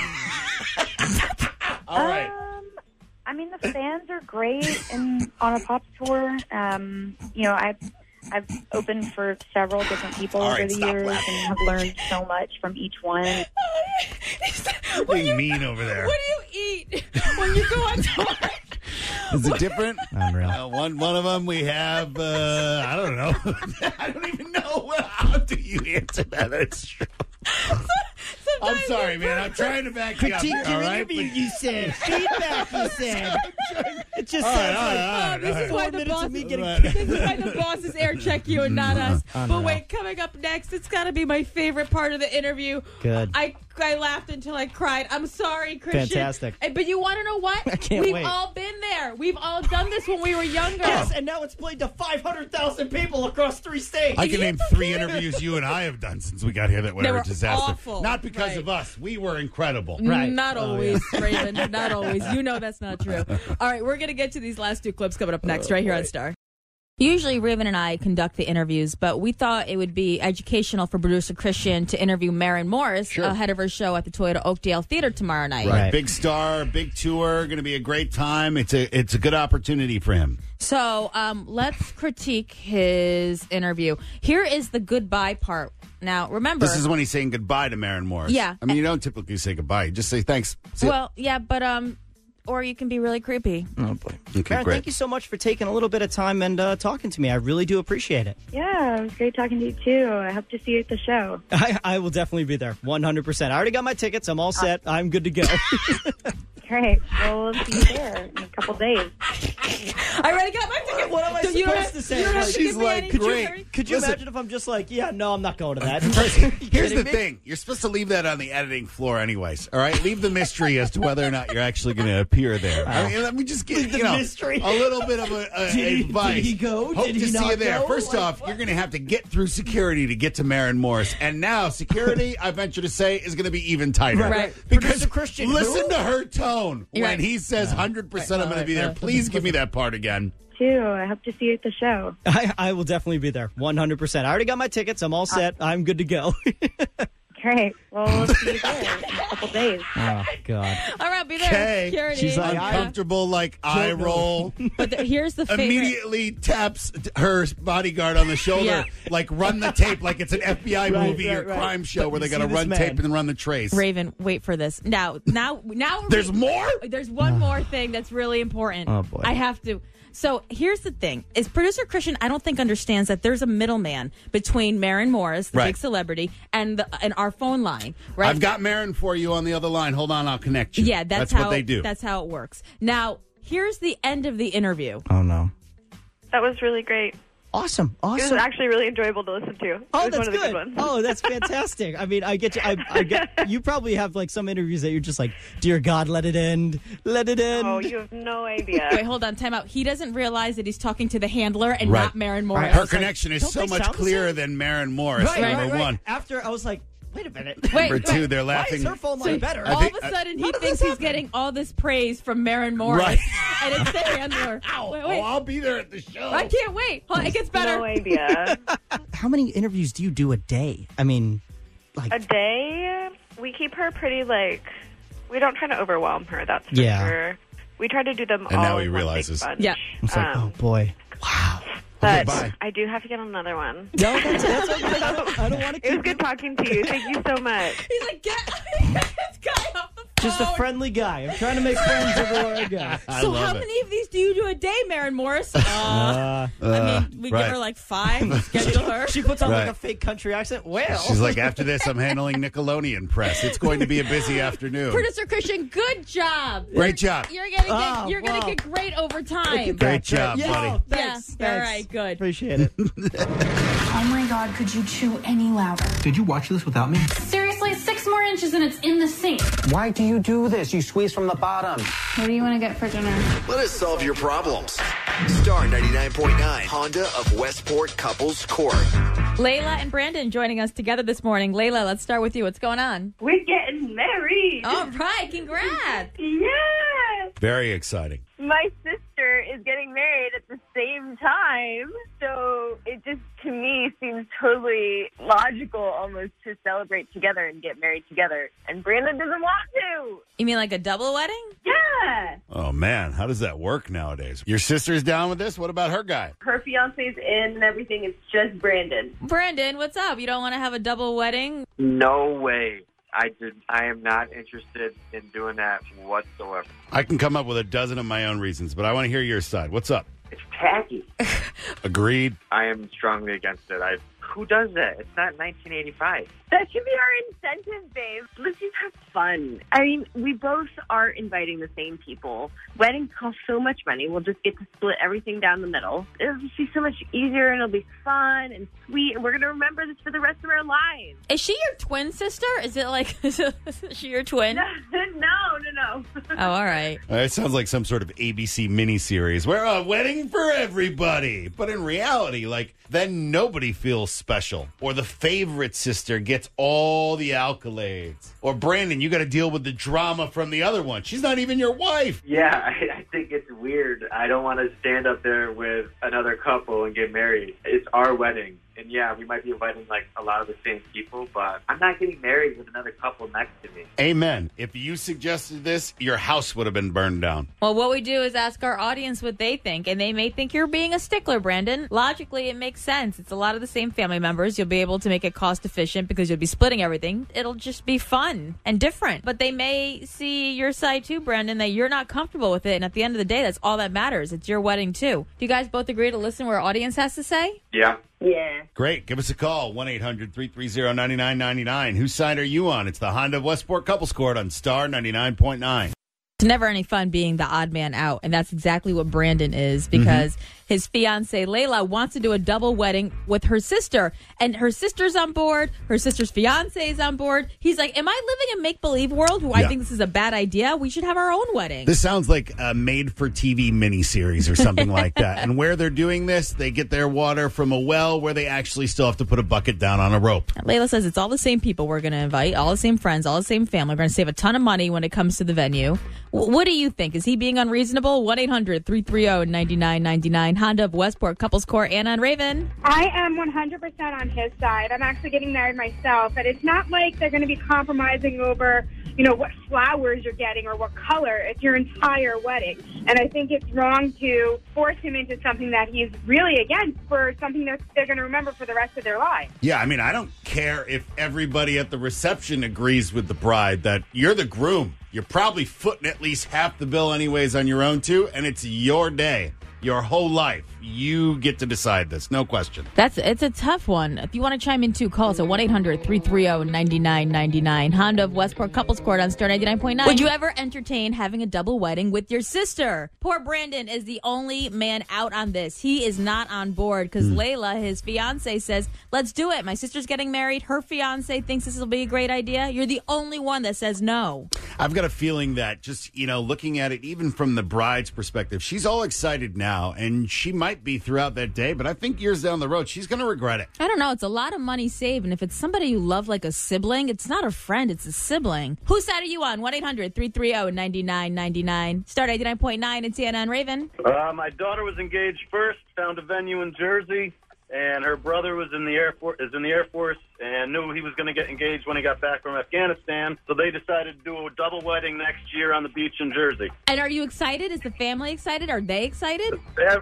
[SPEAKER 3] All right.
[SPEAKER 8] I mean, the fans are great on a pop tour. You know, I've opened for several different people
[SPEAKER 3] All
[SPEAKER 8] over
[SPEAKER 3] right,
[SPEAKER 8] the
[SPEAKER 3] stop
[SPEAKER 8] years
[SPEAKER 3] laughing.
[SPEAKER 8] and have learned so much from each one.
[SPEAKER 3] You're being mean over there.
[SPEAKER 4] What do you eat when you go on tour?
[SPEAKER 3] Is it different?
[SPEAKER 6] Unreal.
[SPEAKER 3] One of them we have. I don't know. I don't even know. How do you answer that? It's true. I'm sorry, man. I'm trying to back you up.
[SPEAKER 6] Critique
[SPEAKER 3] Here,
[SPEAKER 6] your
[SPEAKER 3] all right?
[SPEAKER 6] interview, you said. Feedback, you said. It just
[SPEAKER 3] All
[SPEAKER 6] sounds
[SPEAKER 3] right,
[SPEAKER 6] like
[SPEAKER 3] all right,
[SPEAKER 4] this
[SPEAKER 3] all
[SPEAKER 4] is
[SPEAKER 3] right.
[SPEAKER 4] why
[SPEAKER 6] 4
[SPEAKER 4] the
[SPEAKER 6] minutes
[SPEAKER 4] boss
[SPEAKER 6] of me
[SPEAKER 4] is
[SPEAKER 6] getting
[SPEAKER 3] Right.
[SPEAKER 4] This is why the bosses air check you and not us. But wait, coming up next, it's got to be my favorite part of the interview.
[SPEAKER 6] Good.
[SPEAKER 4] I laughed until I cried. I'm sorry, Christian.
[SPEAKER 6] Fantastic.
[SPEAKER 4] But you want to know what?
[SPEAKER 6] I can't
[SPEAKER 4] We've
[SPEAKER 6] wait.
[SPEAKER 4] all been there. We've all done this when we were younger.
[SPEAKER 6] Yes, and now it's played to 500,000 people across 3 states.
[SPEAKER 3] I can name 3 interviews you and I have done since we got here that were
[SPEAKER 4] They
[SPEAKER 3] a
[SPEAKER 4] were
[SPEAKER 3] disaster.
[SPEAKER 4] awful.
[SPEAKER 3] Not because
[SPEAKER 4] Right.
[SPEAKER 3] of us. We were incredible.
[SPEAKER 6] Right.
[SPEAKER 4] Not always, Raven. Not always. You know that's not true. All right, we're going to get to these last 2 clips coming up next right here on Star. Usually, Raven and I conduct the interviews, but we thought it would be educational for producer Christian to interview Marin Morris ahead of her show at the Toyota Oakdale Theater tomorrow night.
[SPEAKER 3] Right. Big star, big tour, going to be a great time. It's a good opportunity for him.
[SPEAKER 4] So let's critique his interview. Here is the goodbye part. Now, remember...
[SPEAKER 3] This is when he's saying goodbye to Marin Morris.
[SPEAKER 4] Yeah.
[SPEAKER 3] I mean, you don't typically say goodbye. You just say thanks. See ya.
[SPEAKER 4] Well, yeah, but... Or you can be really creepy.
[SPEAKER 6] Oh, boy.
[SPEAKER 3] Okay,
[SPEAKER 6] Marin,
[SPEAKER 3] great.
[SPEAKER 6] thank you so much for taking a little bit of time and talking to me. I really do appreciate it.
[SPEAKER 8] Yeah, it was great talking to you, too. I hope to see you at the show.
[SPEAKER 6] I will definitely be there, 100%. I already got my tickets. I'm all set. I'm good to go.
[SPEAKER 8] Great. Well, we'll see you there in a couple days.
[SPEAKER 4] I already got my ticket.
[SPEAKER 6] What am I
[SPEAKER 4] You don't
[SPEAKER 6] supposed
[SPEAKER 4] have-
[SPEAKER 6] to say?
[SPEAKER 4] You don't have to
[SPEAKER 3] She's
[SPEAKER 4] give me
[SPEAKER 3] like,
[SPEAKER 4] any-
[SPEAKER 3] great.
[SPEAKER 6] Could you
[SPEAKER 3] Listen.
[SPEAKER 6] imagine if I'm just like, yeah, no, I'm not going to that?
[SPEAKER 3] Here's the thing. You're supposed to leave that on the editing floor anyways. All right? Leave the mystery as to whether or not you're actually going to appear there. I mean, let me just get,
[SPEAKER 6] the
[SPEAKER 3] you know,
[SPEAKER 6] mystery.
[SPEAKER 3] a little bit of advice.
[SPEAKER 6] Did he go?
[SPEAKER 3] Hope
[SPEAKER 6] Did
[SPEAKER 3] to
[SPEAKER 6] he
[SPEAKER 3] see
[SPEAKER 6] not
[SPEAKER 3] you there.
[SPEAKER 6] go?
[SPEAKER 3] First
[SPEAKER 6] Like,
[SPEAKER 3] off,
[SPEAKER 6] what?
[SPEAKER 3] you're going to have to get through security to get to Marin Morris. And now security, I venture to say, is going to be even tighter.
[SPEAKER 4] Right.
[SPEAKER 3] Because
[SPEAKER 6] Producer Christian,
[SPEAKER 3] listen
[SPEAKER 6] who?
[SPEAKER 3] to her tone when
[SPEAKER 4] Right.
[SPEAKER 3] he says 100% I'm going to be there. Please give me that part again.
[SPEAKER 8] Too. I hope to see you at the show.
[SPEAKER 6] I will definitely be there, 100%. I already got my tickets. I'm all set. I'm good to go.
[SPEAKER 8] Great. Well, we'll see you there in a couple days.
[SPEAKER 6] Oh, God.
[SPEAKER 4] All right, be there.
[SPEAKER 3] Okay.
[SPEAKER 4] Security.
[SPEAKER 6] She's like,
[SPEAKER 3] Uncomfortable, like eye roll.
[SPEAKER 4] But here's the favorite.
[SPEAKER 3] Immediately taps her bodyguard on the shoulder,
[SPEAKER 4] Yeah.
[SPEAKER 3] like run the tape, like it's an FBI movie or crime show where they got to run tape and run the trace.
[SPEAKER 4] Raven, wait for this. Now.
[SPEAKER 3] There's more?
[SPEAKER 4] There's one more thing that's really important.
[SPEAKER 6] Oh, boy.
[SPEAKER 4] I have to. So here's the thing: is producer Christian? I don't think understands that there's a middleman between Maren Morris, the
[SPEAKER 3] Right.
[SPEAKER 4] big celebrity, and our phone line. Right?
[SPEAKER 3] I've got Maren for you on the other line. Hold on, I'll connect you.
[SPEAKER 4] Yeah, that's
[SPEAKER 3] what they do.
[SPEAKER 4] That's how it works. Now, here's the end of the interview.
[SPEAKER 6] Oh, no.
[SPEAKER 8] That was really great.
[SPEAKER 6] Awesome.
[SPEAKER 8] It was
[SPEAKER 6] Awesome.
[SPEAKER 8] actually really enjoyable to listen to.
[SPEAKER 6] Oh,
[SPEAKER 8] it was
[SPEAKER 6] that's
[SPEAKER 8] one of the
[SPEAKER 6] good.
[SPEAKER 8] good ones.
[SPEAKER 6] Oh, that's fantastic. I mean, I get you. I get you. Probably have like some interviews that you're just like, dear God, let it end, let it end.
[SPEAKER 8] Oh, you have no idea.
[SPEAKER 4] Wait, hold on, time out. He doesn't realize that he's talking to the handler and
[SPEAKER 3] Right.
[SPEAKER 4] not Maren Morris.
[SPEAKER 3] Her connection is
[SPEAKER 6] don't
[SPEAKER 3] so
[SPEAKER 6] they
[SPEAKER 3] much
[SPEAKER 6] sound the
[SPEAKER 3] clearer
[SPEAKER 6] same?
[SPEAKER 3] than Maren Morris, number one.
[SPEAKER 6] After I was like, wait a minute.
[SPEAKER 3] Number two, they're laughing.
[SPEAKER 6] Why is her phone line better?
[SPEAKER 4] All
[SPEAKER 3] think-
[SPEAKER 4] of a sudden, he
[SPEAKER 6] How did
[SPEAKER 4] thinks
[SPEAKER 6] this
[SPEAKER 4] he's
[SPEAKER 6] happen?
[SPEAKER 4] getting all this praise from Maren Morris,
[SPEAKER 3] Right.
[SPEAKER 4] and it's the handler. Wait,
[SPEAKER 3] Oh, I'll be there at the show.
[SPEAKER 4] I can't wait. Hold on, it gets better.
[SPEAKER 8] No idea.
[SPEAKER 6] How many interviews do you do a day? I mean, like
[SPEAKER 8] A day, we keep her pretty, we don't try to overwhelm her, that's for
[SPEAKER 6] Yeah.
[SPEAKER 8] sure. We try to do them
[SPEAKER 3] And
[SPEAKER 8] all
[SPEAKER 3] now he
[SPEAKER 8] in one big
[SPEAKER 3] realizes.
[SPEAKER 8] bunch.
[SPEAKER 4] Yeah.
[SPEAKER 6] it's like, oh boy. Wow.
[SPEAKER 8] But
[SPEAKER 3] bye.
[SPEAKER 8] I do have to get on another one.
[SPEAKER 6] No, that's okay. I don't want to
[SPEAKER 8] It was
[SPEAKER 6] keep
[SPEAKER 8] good talking to you. Thank you so much.
[SPEAKER 4] He's like, get this guy off the phone.
[SPEAKER 6] just a friendly guy. I'm trying to make friends everywhere I go.
[SPEAKER 3] I
[SPEAKER 4] So
[SPEAKER 3] love
[SPEAKER 4] how
[SPEAKER 3] it.
[SPEAKER 4] many of these do you do a day, Maren Morris? I mean, we
[SPEAKER 3] right.
[SPEAKER 4] give her like 5, schedule her.
[SPEAKER 6] She puts on
[SPEAKER 3] Right.
[SPEAKER 6] like a fake country accent. Well,
[SPEAKER 3] She's like, after this, I'm handling Nickelodeon press. It's going to be a busy afternoon.
[SPEAKER 4] Producer Christian, good job.
[SPEAKER 3] Great job.
[SPEAKER 4] You're gonna get
[SPEAKER 6] Oh,
[SPEAKER 4] you're gonna
[SPEAKER 6] wow.
[SPEAKER 4] get great overtime.
[SPEAKER 3] Great job,
[SPEAKER 6] yeah,
[SPEAKER 3] buddy.
[SPEAKER 6] oh, thanks,
[SPEAKER 4] Yeah, all
[SPEAKER 6] thanks.
[SPEAKER 4] right, good.
[SPEAKER 6] Appreciate it.
[SPEAKER 10] Oh my God, could you chew any louder?
[SPEAKER 11] Did you watch this without me?
[SPEAKER 10] Seriously, 6 more inches and it's in the sink.
[SPEAKER 11] Why do you do this? You squeeze from the bottom.
[SPEAKER 10] What do you want to get for dinner?
[SPEAKER 12] Let us solve your problems. Star 99.9, Honda of Westport Couples Court.
[SPEAKER 4] Layla and Brandon joining us together this morning. Layla, let's start with you. What's going on?
[SPEAKER 8] We're getting married.
[SPEAKER 4] All right, congrats.
[SPEAKER 8] Yeah.
[SPEAKER 3] Very exciting.
[SPEAKER 8] My sister is getting married at the same time, so it just, to me, seems totally logical almost to celebrate together and get married together. And Brandon doesn't want to.
[SPEAKER 4] You mean like a double wedding?
[SPEAKER 8] Yeah.
[SPEAKER 3] Oh, man. How does that work nowadays? Your sister's down with this? What about her guy?
[SPEAKER 8] Her fiance's in and everything. It's just Brandon.
[SPEAKER 4] Brandon, what's up? You don't want to have a double wedding?
[SPEAKER 13] No way. I am not interested in doing that whatsoever.
[SPEAKER 3] I can come up with a dozen of my own reasons, but I want to hear your side. What's up?
[SPEAKER 13] It's tacky.
[SPEAKER 3] Agreed.
[SPEAKER 13] I am strongly against it. Who does that? It's not 1985.
[SPEAKER 8] That should be our incentive, babe. Let's just have fun. I mean, we both are inviting the same people. Weddings cost so much money. We'll just get to split everything down the middle. It'll just be so much easier, and it'll be fun and sweet, and we're going to remember this for the rest of our lives.
[SPEAKER 4] Is she your twin sister? Is it like, is she your twin?
[SPEAKER 8] No.
[SPEAKER 4] Oh, all right.
[SPEAKER 3] It sounds like some sort of ABC miniseries. We're a wedding for everybody. But in reality, then nobody feels special. Or the favorite sister gets all the accolades. Or Brandon, you got to deal with the drama from the other one. She's not even your wife.
[SPEAKER 13] Yeah, I think it's weird. I don't want to stand up there with another couple and get married. It's our wedding. And yeah, we might be inviting a lot of the same people, but I'm not getting married with another couple next to me.
[SPEAKER 3] Amen. If you suggested this, your house would have been burned down.
[SPEAKER 4] Well, what we do is ask our audience what they think, and they may think you're being a stickler, Brandon. Logically, it makes sense. It's a lot of the same family members. You'll be able to make it cost efficient because you'll be splitting everything. It'll just be fun and different. But they may see your side too, Brandon, that you're not comfortable with it. And at the end of the day, that's all that matters. It's your wedding too. Do you guys both agree to listen to what our audience has to say?
[SPEAKER 13] Yeah.
[SPEAKER 8] Yeah.
[SPEAKER 3] Great. Give us a call, 1-800-330-9999. Whose side are you on? It's the Honda of Westport Couples Court on Star 99.9.
[SPEAKER 4] It's never any fun being the odd man out, and that's exactly what Brandon is because his fiancée Layla wants to do a double wedding with her sister, and her sister's on board, her sister's fiancé is on board. He's like, am I living a make-believe world where I think this is a bad idea? We should have our own wedding.
[SPEAKER 3] This sounds like a made-for-TV miniseries or something like that. And where they're doing this, they get their water from a well where they actually still have to put a bucket down on a rope.
[SPEAKER 4] Layla says it's all the same people we're going to invite, all the same friends, all the same family. We're going to save a ton of money when it comes to the venue. What do you think? Is he being unreasonable? 1-800-330-9999. Honda of Westport, Couples Court, Anna and Raven.
[SPEAKER 14] I am 100% on his side. I'm actually getting married myself, and it's not like they're going to be compromising over, what flowers you're getting or what color. It's your entire wedding. And I think it's wrong to force him into something that he's really against for something that they're going to remember for the rest of their lives.
[SPEAKER 3] Yeah, I mean, I don't care if everybody at the reception agrees with the bride that you're the groom. You're probably footing at least half the bill anyways on your own, too, and it's your day. Your whole life, you get to decide this. No question.
[SPEAKER 4] It's a tough one. If you want to chime in, too, call us at 1-800-330-9999. Honda of Westport, Couples Court on Star 99.9. Would you ever entertain having a double wedding with your sister? Poor Brandon is the only man out on this. He is not on board because Layla, his fiance, says, let's do it. My sister's getting married. Her fiance thinks this will be a great idea. You're the only one that says no.
[SPEAKER 3] I've got a feeling that just, looking at it, even from the bride's perspective, she's all excited now, and she might be throughout that day, but I think years down the road, she's going to regret it.
[SPEAKER 4] I don't know. It's a lot of money saved, and if it's somebody you love like a sibling, it's not a friend, it's a sibling. Whose side are you on? 1-800-330-9999. Start 89.9. It's Anna and Raven.
[SPEAKER 15] My daughter was engaged first, found a venue in Jersey, and her brother was in the Air Force, and knew he was going to get engaged when he got back from Afghanistan. So they decided to do a double wedding next year on the beach in Jersey.
[SPEAKER 4] And are you excited? Is the family excited? Are they excited?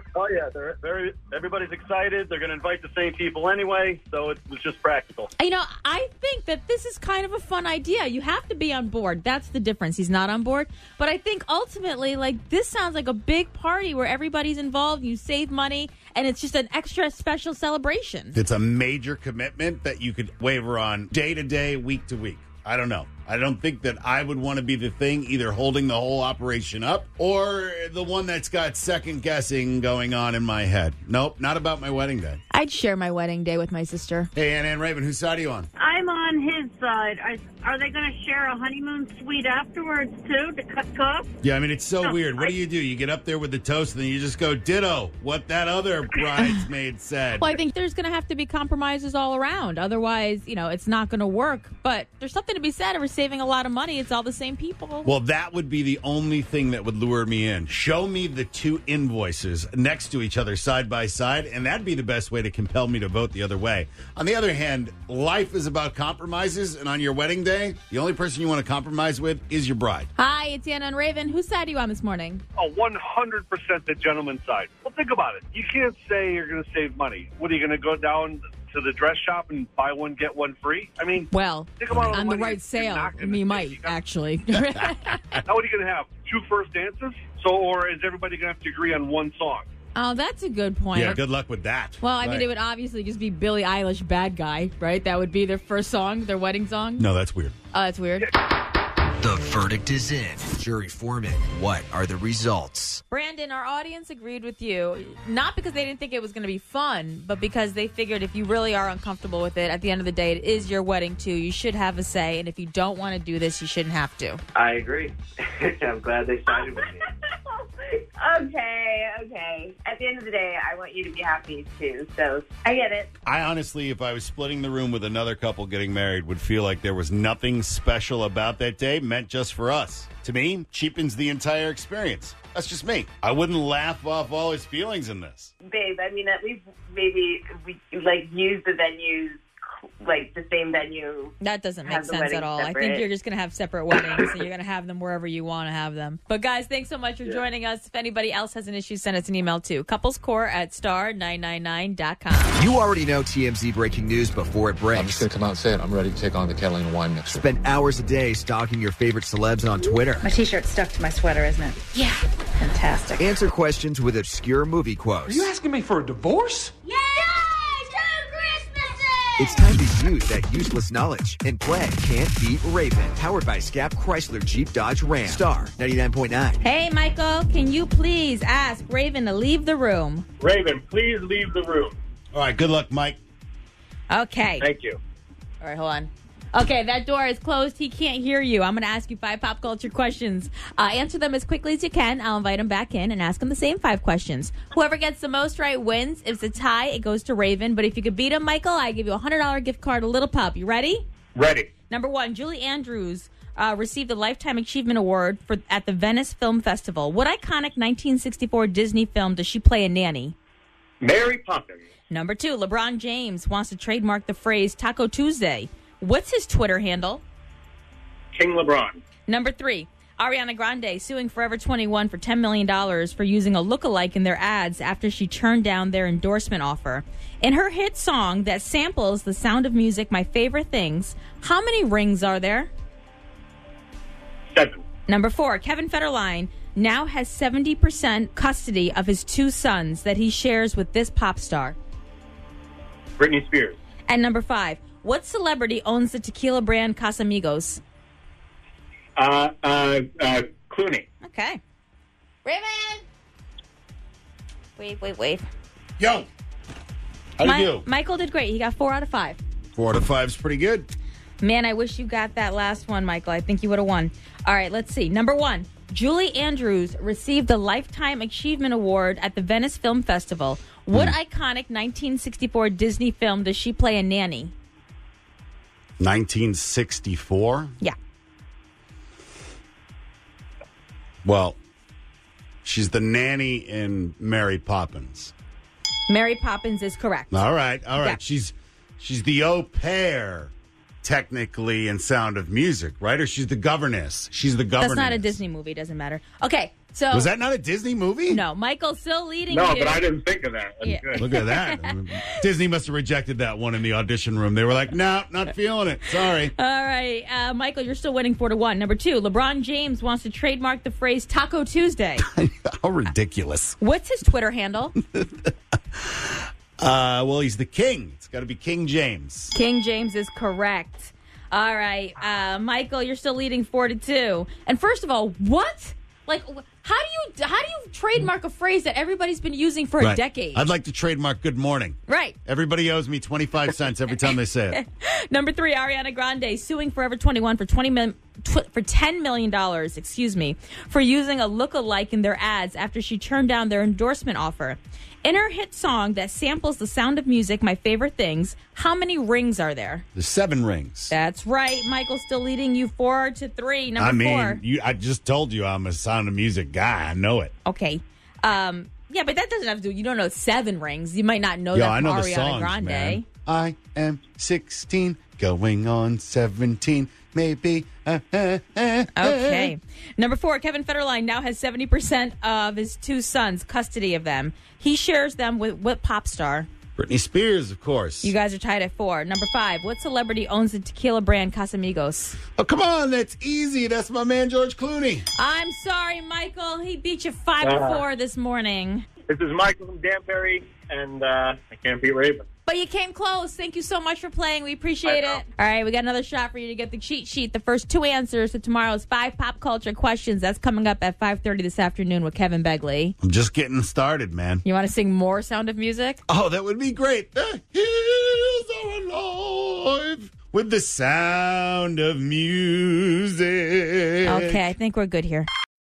[SPEAKER 15] Everybody's excited. They're going to invite the same people anyway, so it was just practical.
[SPEAKER 4] I think that this is kind of a fun idea. You have to be on board. That's the difference. He's not on board. But I think ultimately, this sounds like a big party where everybody's involved. You save money, and it's just an extra special celebration.
[SPEAKER 3] It's a major commitment that you could waver on day to day, week to week. I don't know. I don't think that I would want to be the thing either holding the whole operation up or the one that's got second guessing going on in my head. Nope, not about my wedding day.
[SPEAKER 4] I'd share my wedding day with my sister.
[SPEAKER 3] Hey, Anna and Raven, whose side are you on?
[SPEAKER 16] I'm on his side. Are they going to share a honeymoon suite afterwards, too, to cut costs?
[SPEAKER 3] Yeah, I mean, it's so weird. What do? You get up there with the toast and then you just go ditto what that other bridesmaid said.
[SPEAKER 4] Well, I think there's going to have to be compromises all around. Otherwise, it's not going to work. But there's something to be said. We're saving a lot of money. It's all the same people.
[SPEAKER 3] Well, that would be the only thing that would lure me in. Show me the two invoices next to each other side by side, and that'd be the best way to compel me to vote the other way. On the other hand, life is about compromises, and on your wedding day, the only person you want to compromise with is your bride.
[SPEAKER 4] Hi, it's Anna and Raven. Whose side are you on this morning?
[SPEAKER 17] 100% the gentleman's side. Well, think about it. You can't say you're going to save money. What, are you going to go down to the dress shop and buy one, get one free? I mean,
[SPEAKER 4] well,
[SPEAKER 17] think about
[SPEAKER 4] on the right sale, you might, actually.
[SPEAKER 17] Now, what are you going to have? 2 first dances? Or is everybody going to have to agree on one song?
[SPEAKER 4] Oh, that's a good point.
[SPEAKER 3] Yeah, good luck with that.
[SPEAKER 4] Well, I mean, it would obviously just be Billie Eilish, Bad Guy, right? That would be their first song, their wedding song.
[SPEAKER 3] No, that's weird.
[SPEAKER 4] Oh, that's weird.
[SPEAKER 12] The verdict is in. Jury foreman, what are the results?
[SPEAKER 4] Brandon, our audience agreed with you, not because they didn't think it was going to be fun, but because they figured if you really are uncomfortable with it, at the end of the day, it is your wedding too. You should have a say, and if you don't want to do this, you shouldn't have to.
[SPEAKER 13] I agree. I'm glad they sided with me.
[SPEAKER 8] Okay. At the end of the day, I want you to be happy too, so I get it.
[SPEAKER 3] I honestly, if I was splitting the room with another couple getting married, would feel like there was nothing special about that day meant just for us. To me, cheapens the entire experience. That's just me. I wouldn't laugh off all his feelings in this.
[SPEAKER 8] Babe, I mean, at least maybe we use the venues, the same venue.
[SPEAKER 4] That doesn't make sense at all. Separate. I think you're just going to have separate weddings, and you're going to have them wherever you want to have them. But guys, thanks so much for joining us. If anybody else has an issue, send us an email to couplescore@star999.com.
[SPEAKER 12] You already know TMZ breaking news before it breaks.
[SPEAKER 18] I'm just going to come out and say it. I'm ready to take on the Catalina wine mixer.
[SPEAKER 12] Spend hours a day stalking your favorite celebs on Twitter.
[SPEAKER 2] My t-shirt's stuck to my sweater, isn't it? Yeah. Fantastic.
[SPEAKER 12] Answer questions with obscure movie quotes.
[SPEAKER 18] Are you asking me for a divorce?
[SPEAKER 5] Yeah!
[SPEAKER 12] It's time to use that useless knowledge and play Can't Beat Raven. Powered by Scap Chrysler Jeep Dodge Ram. Star 99.9.
[SPEAKER 4] Hey, Michael, can you please ask Raven to leave the room?
[SPEAKER 17] Raven, please leave the room.
[SPEAKER 3] All right, good luck, Mike.
[SPEAKER 4] Okay.
[SPEAKER 17] Thank you.
[SPEAKER 4] All right, hold on. Okay, that door is closed. He can't hear you. I'm going to ask you 5 pop culture questions. Answer them as quickly as you can. I'll invite him back in and ask him the same 5 questions. Whoever gets the most right wins. If it's a tie, it goes to Raven. But if you could beat him, Michael, I give you a $100 gift card, a Little Pub. You ready?
[SPEAKER 17] Ready.
[SPEAKER 4] Number 1, Julie Andrews received a Lifetime Achievement Award at the Venice Film Festival. What iconic 1964 Disney film does she play a nanny?
[SPEAKER 19] Mary Poppins.
[SPEAKER 4] Number 2, LeBron James wants to trademark the phrase Taco Tuesday. What's his Twitter handle?
[SPEAKER 19] King LeBron.
[SPEAKER 4] Number 3, Ariana Grande suing Forever 21 for $10 million for using a lookalike in their ads after she turned down their endorsement offer. In her hit song that samples The Sound of Music, My Favorite Things, how many rings are there?
[SPEAKER 19] 7.
[SPEAKER 4] Number 4, Kevin Federline now has 70% custody of his 2 sons that he shares with this pop star.
[SPEAKER 19] Britney Spears.
[SPEAKER 4] And number 5, what celebrity owns the tequila brand Casamigos?
[SPEAKER 19] Clooney.
[SPEAKER 4] Okay. Raymond! Wait.
[SPEAKER 3] Yo! How do you do?
[SPEAKER 4] Michael did great. He got 4 out of 5.
[SPEAKER 3] 4 out of 5 is pretty good.
[SPEAKER 4] Man, I wish you got that last one, Michael. I think you would have won. All right, let's see. Number 1, Julie Andrews received the Lifetime Achievement Award at the Venice Film Festival. What iconic 1964 Disney film does she play a nanny?
[SPEAKER 3] 1964?
[SPEAKER 4] Yeah.
[SPEAKER 3] Well, she's the nanny in Mary Poppins.
[SPEAKER 4] Mary Poppins is correct.
[SPEAKER 3] All right.
[SPEAKER 4] Yeah.
[SPEAKER 3] She's the au pair, technically, in Sound of Music, right? Or she's the governess. She's the governess.
[SPEAKER 4] That's not a Disney movie. Doesn't matter. Okay, so...
[SPEAKER 3] Was that not a Disney movie?
[SPEAKER 4] No, Michael's still leading
[SPEAKER 19] No,
[SPEAKER 4] you.
[SPEAKER 19] but I didn't think of that. That's good.
[SPEAKER 3] Look at that. Disney must have rejected that one in the audition room. They were like, no, not feeling it. Sorry.
[SPEAKER 4] All right, Michael, you're still winning 4-1. Number 2, LeBron James wants to trademark the phrase Taco Tuesday.
[SPEAKER 3] How ridiculous.
[SPEAKER 4] What's his Twitter handle?
[SPEAKER 3] Well, he's the king. It's got to be King James.
[SPEAKER 4] King James is correct. All right, Michael, you're still leading 4-2. And first of all, what? Like, how do you trademark a phrase that everybody's been using for a decade?
[SPEAKER 3] I'd like to trademark good morning.
[SPEAKER 4] Right.
[SPEAKER 3] Everybody owes me 25 cents every time they say it.
[SPEAKER 4] Number 3, Ariana Grande suing Forever 21 for $10 million, for using a lookalike in their ads after she turned down their endorsement offer. In her hit song that samples The Sound of Music, My Favorite Things, how many rings are there?
[SPEAKER 3] There's 7 rings.
[SPEAKER 4] That's right. Michael's still leading you 4-3. Number 4.
[SPEAKER 3] I just told you I'm a Sound of Music guy. I know it.
[SPEAKER 4] Okay. Yeah, but that doesn't have to do. You don't know 7 rings. You might not know that from Ariana
[SPEAKER 3] the songs,
[SPEAKER 4] Grande.
[SPEAKER 3] Man. I am 16, going on 17, maybe.
[SPEAKER 4] Okay. Number 4, Kevin Federline now has 70% of his 2 sons, custody of them. He shares them with what pop star?
[SPEAKER 3] Britney Spears, of course.
[SPEAKER 4] You guys are tied at 4. Number 5, what celebrity owns the tequila brand Casamigos?
[SPEAKER 3] Oh, come on. That's easy. That's my man, George Clooney.
[SPEAKER 4] I'm sorry, Michael. He beat you 5-4 this morning.
[SPEAKER 19] This is Michael from Danbury, and I can't beat Raven.
[SPEAKER 4] But you came close. Thank you so much for playing. We appreciate it. All right, we got another shot for you to get the cheat sheet. The first 2 answers to tomorrow's 5 pop culture questions. That's coming up at 5:30 this afternoon with Kevin Begley.
[SPEAKER 3] I'm just getting started, man.
[SPEAKER 4] You want to sing more Sound of Music?
[SPEAKER 3] Oh, that would be great. The hills are alive with the sound of music.
[SPEAKER 4] Okay, I think we're good here.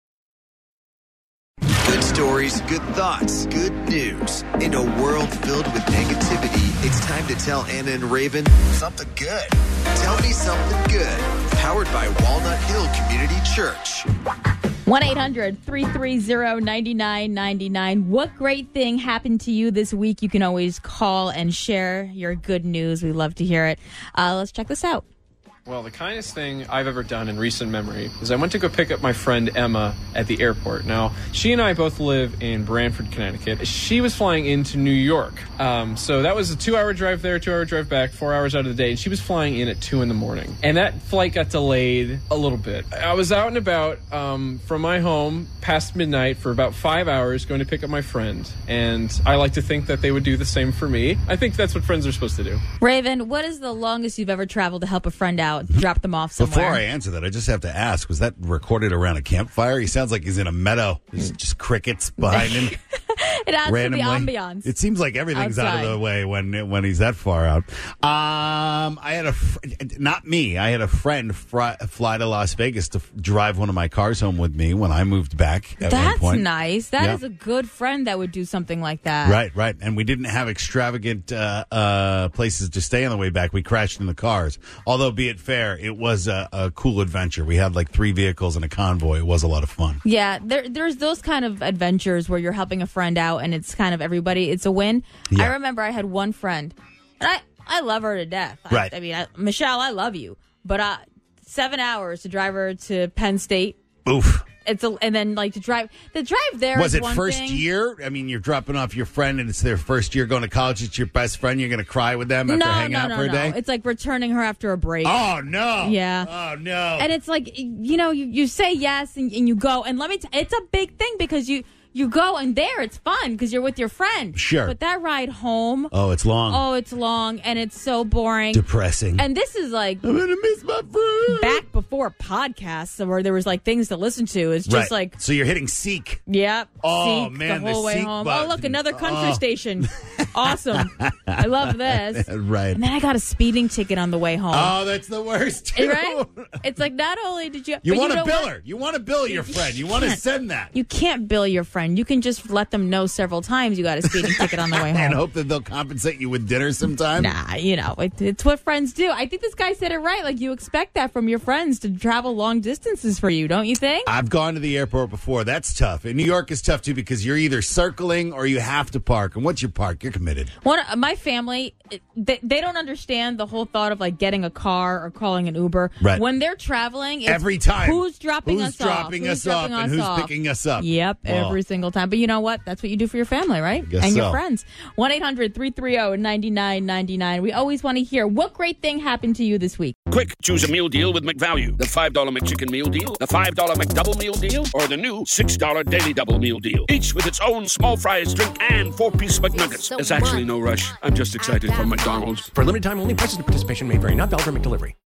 [SPEAKER 12] Good stories, good thoughts, good news. In a world filled with negativity, it's time to tell Anna and Raven something good. Tell me something good. Powered by Walnut Hill Community Church.
[SPEAKER 4] 1-800-330-9999. What great thing happened to you this week? You can always call and share your good news. We love to hear it. Let's check this out.
[SPEAKER 20] Well, the kindest thing I've ever done in recent memory is I went to go pick up my friend Emma at the airport. Now, she and I both live in Branford, Connecticut. She was flying into New York. So that was a 2-hour drive there, 2-hour drive back, 4 hours out of the day. And she was flying in at 2 in the morning. And that flight got delayed a little bit. I was out and about from my home past midnight for about 5 hours going to pick up my friend. And I like to think that they would do the same for me. I think that's what friends are supposed to do.
[SPEAKER 4] Raven, what is the longest you've ever traveled to help a friend out? Drop them off somewhere.
[SPEAKER 3] Before I answer that, I just have to ask, was that recorded around a campfire? He sounds like he's in a meadow. There's just crickets behind him.
[SPEAKER 4] It adds
[SPEAKER 3] randomly.
[SPEAKER 4] to the ambiance.
[SPEAKER 3] It seems like everything's out
[SPEAKER 4] outside.
[SPEAKER 3] of the way when he's that far out. I had not me. I had a friend fly to Las Vegas to drive one of my cars home with me when I moved back. At one
[SPEAKER 4] That's
[SPEAKER 3] point.
[SPEAKER 4] nice. That
[SPEAKER 3] Yeah.
[SPEAKER 4] is a good friend that would do something like that.
[SPEAKER 3] Right. And we didn't have extravagant places to stay on the way back. We crashed in the cars. Although, be it fair, it was a cool adventure. We had like 3 vehicles and a convoy. It was a lot of fun.
[SPEAKER 4] Yeah, there's those kind of adventures where you're helping a friend out and it's kind of everybody. It's a win.
[SPEAKER 3] Yeah.
[SPEAKER 4] I remember I had one friend, and I love her to death.
[SPEAKER 3] Right.
[SPEAKER 4] I mean, Michelle, I love you, but 7 hours to drive her to Penn State.
[SPEAKER 3] Oof.
[SPEAKER 4] And then like the drive there.
[SPEAKER 3] Was
[SPEAKER 4] is
[SPEAKER 3] it
[SPEAKER 4] one
[SPEAKER 3] first
[SPEAKER 4] thing.
[SPEAKER 3] year? I mean, you're dropping off your friend and it's their first year going to college. It's your best friend. You're going to cry with them after hanging out for a day?
[SPEAKER 4] It's like returning her after a break.
[SPEAKER 3] Oh, no.
[SPEAKER 4] Yeah.
[SPEAKER 3] Oh, no.
[SPEAKER 4] And it's like, you say yes and you go. And let me it's a big thing because you go and there it's fun because you're with your friend.
[SPEAKER 3] Sure.
[SPEAKER 4] But that ride home.
[SPEAKER 3] Oh, it's long.
[SPEAKER 4] Oh, it's long and it's so boring.
[SPEAKER 3] Depressing.
[SPEAKER 4] And this is like.
[SPEAKER 3] I'm going to miss my friend.
[SPEAKER 4] Back before podcasts where there was like things to listen to. It's just like.
[SPEAKER 3] So you're hitting Seek.
[SPEAKER 4] Yep.
[SPEAKER 3] Oh,
[SPEAKER 4] Seek
[SPEAKER 3] man.
[SPEAKER 4] the whole way
[SPEAKER 3] Seek
[SPEAKER 4] home.
[SPEAKER 3] button.
[SPEAKER 4] Oh, look, another country station. Awesome. I love this.
[SPEAKER 3] Right.
[SPEAKER 4] And then I got a speeding ticket on the way home.
[SPEAKER 3] Oh, that's the worst, too.
[SPEAKER 4] Right? It's like not only did you...
[SPEAKER 3] You
[SPEAKER 4] but
[SPEAKER 3] want to
[SPEAKER 4] know
[SPEAKER 3] bill
[SPEAKER 4] what?
[SPEAKER 3] her. You want to bill your friend. You want to
[SPEAKER 4] can't.
[SPEAKER 3] send that.
[SPEAKER 4] You can't bill your friend. You can just let them know several times you got a speeding ticket on the way home.
[SPEAKER 3] And hope that they'll compensate you with dinner sometime.
[SPEAKER 4] Nah, it's what friends do. I think this guy said it right. Like, you expect that from your friends to travel long distances for you, don't you think?
[SPEAKER 3] I've gone to the airport before. That's tough. And New York is tough, too, because you're either circling or you have to park. And once you park, you're committed.
[SPEAKER 4] My family, they don't understand the whole thought of, like, getting a car or calling an Uber.
[SPEAKER 3] Right.
[SPEAKER 4] When they're traveling, it's
[SPEAKER 3] every time.
[SPEAKER 4] Who's dropping us off?
[SPEAKER 3] Who's dropping us off and who's picking us up?
[SPEAKER 4] Yep,
[SPEAKER 3] Well,
[SPEAKER 4] every single time. But you know what? That's what you do for your family, right?
[SPEAKER 3] Guess
[SPEAKER 4] And your
[SPEAKER 3] so.
[SPEAKER 4] friends. 1-800-330-9999. We always want to hear what great thing happened to you this week.
[SPEAKER 21] Quick, choose a meal deal with McValue. The $5 McChicken meal deal, the $5 McDouble meal deal, or the new $6 Daily Double meal deal. Each with its own small fries, drink, and 4-piece McNuggets. There's actually no rush. I'm just excited for McDonald's.
[SPEAKER 22] For limited time only, prices and participation may vary. Not valid for McDelivery.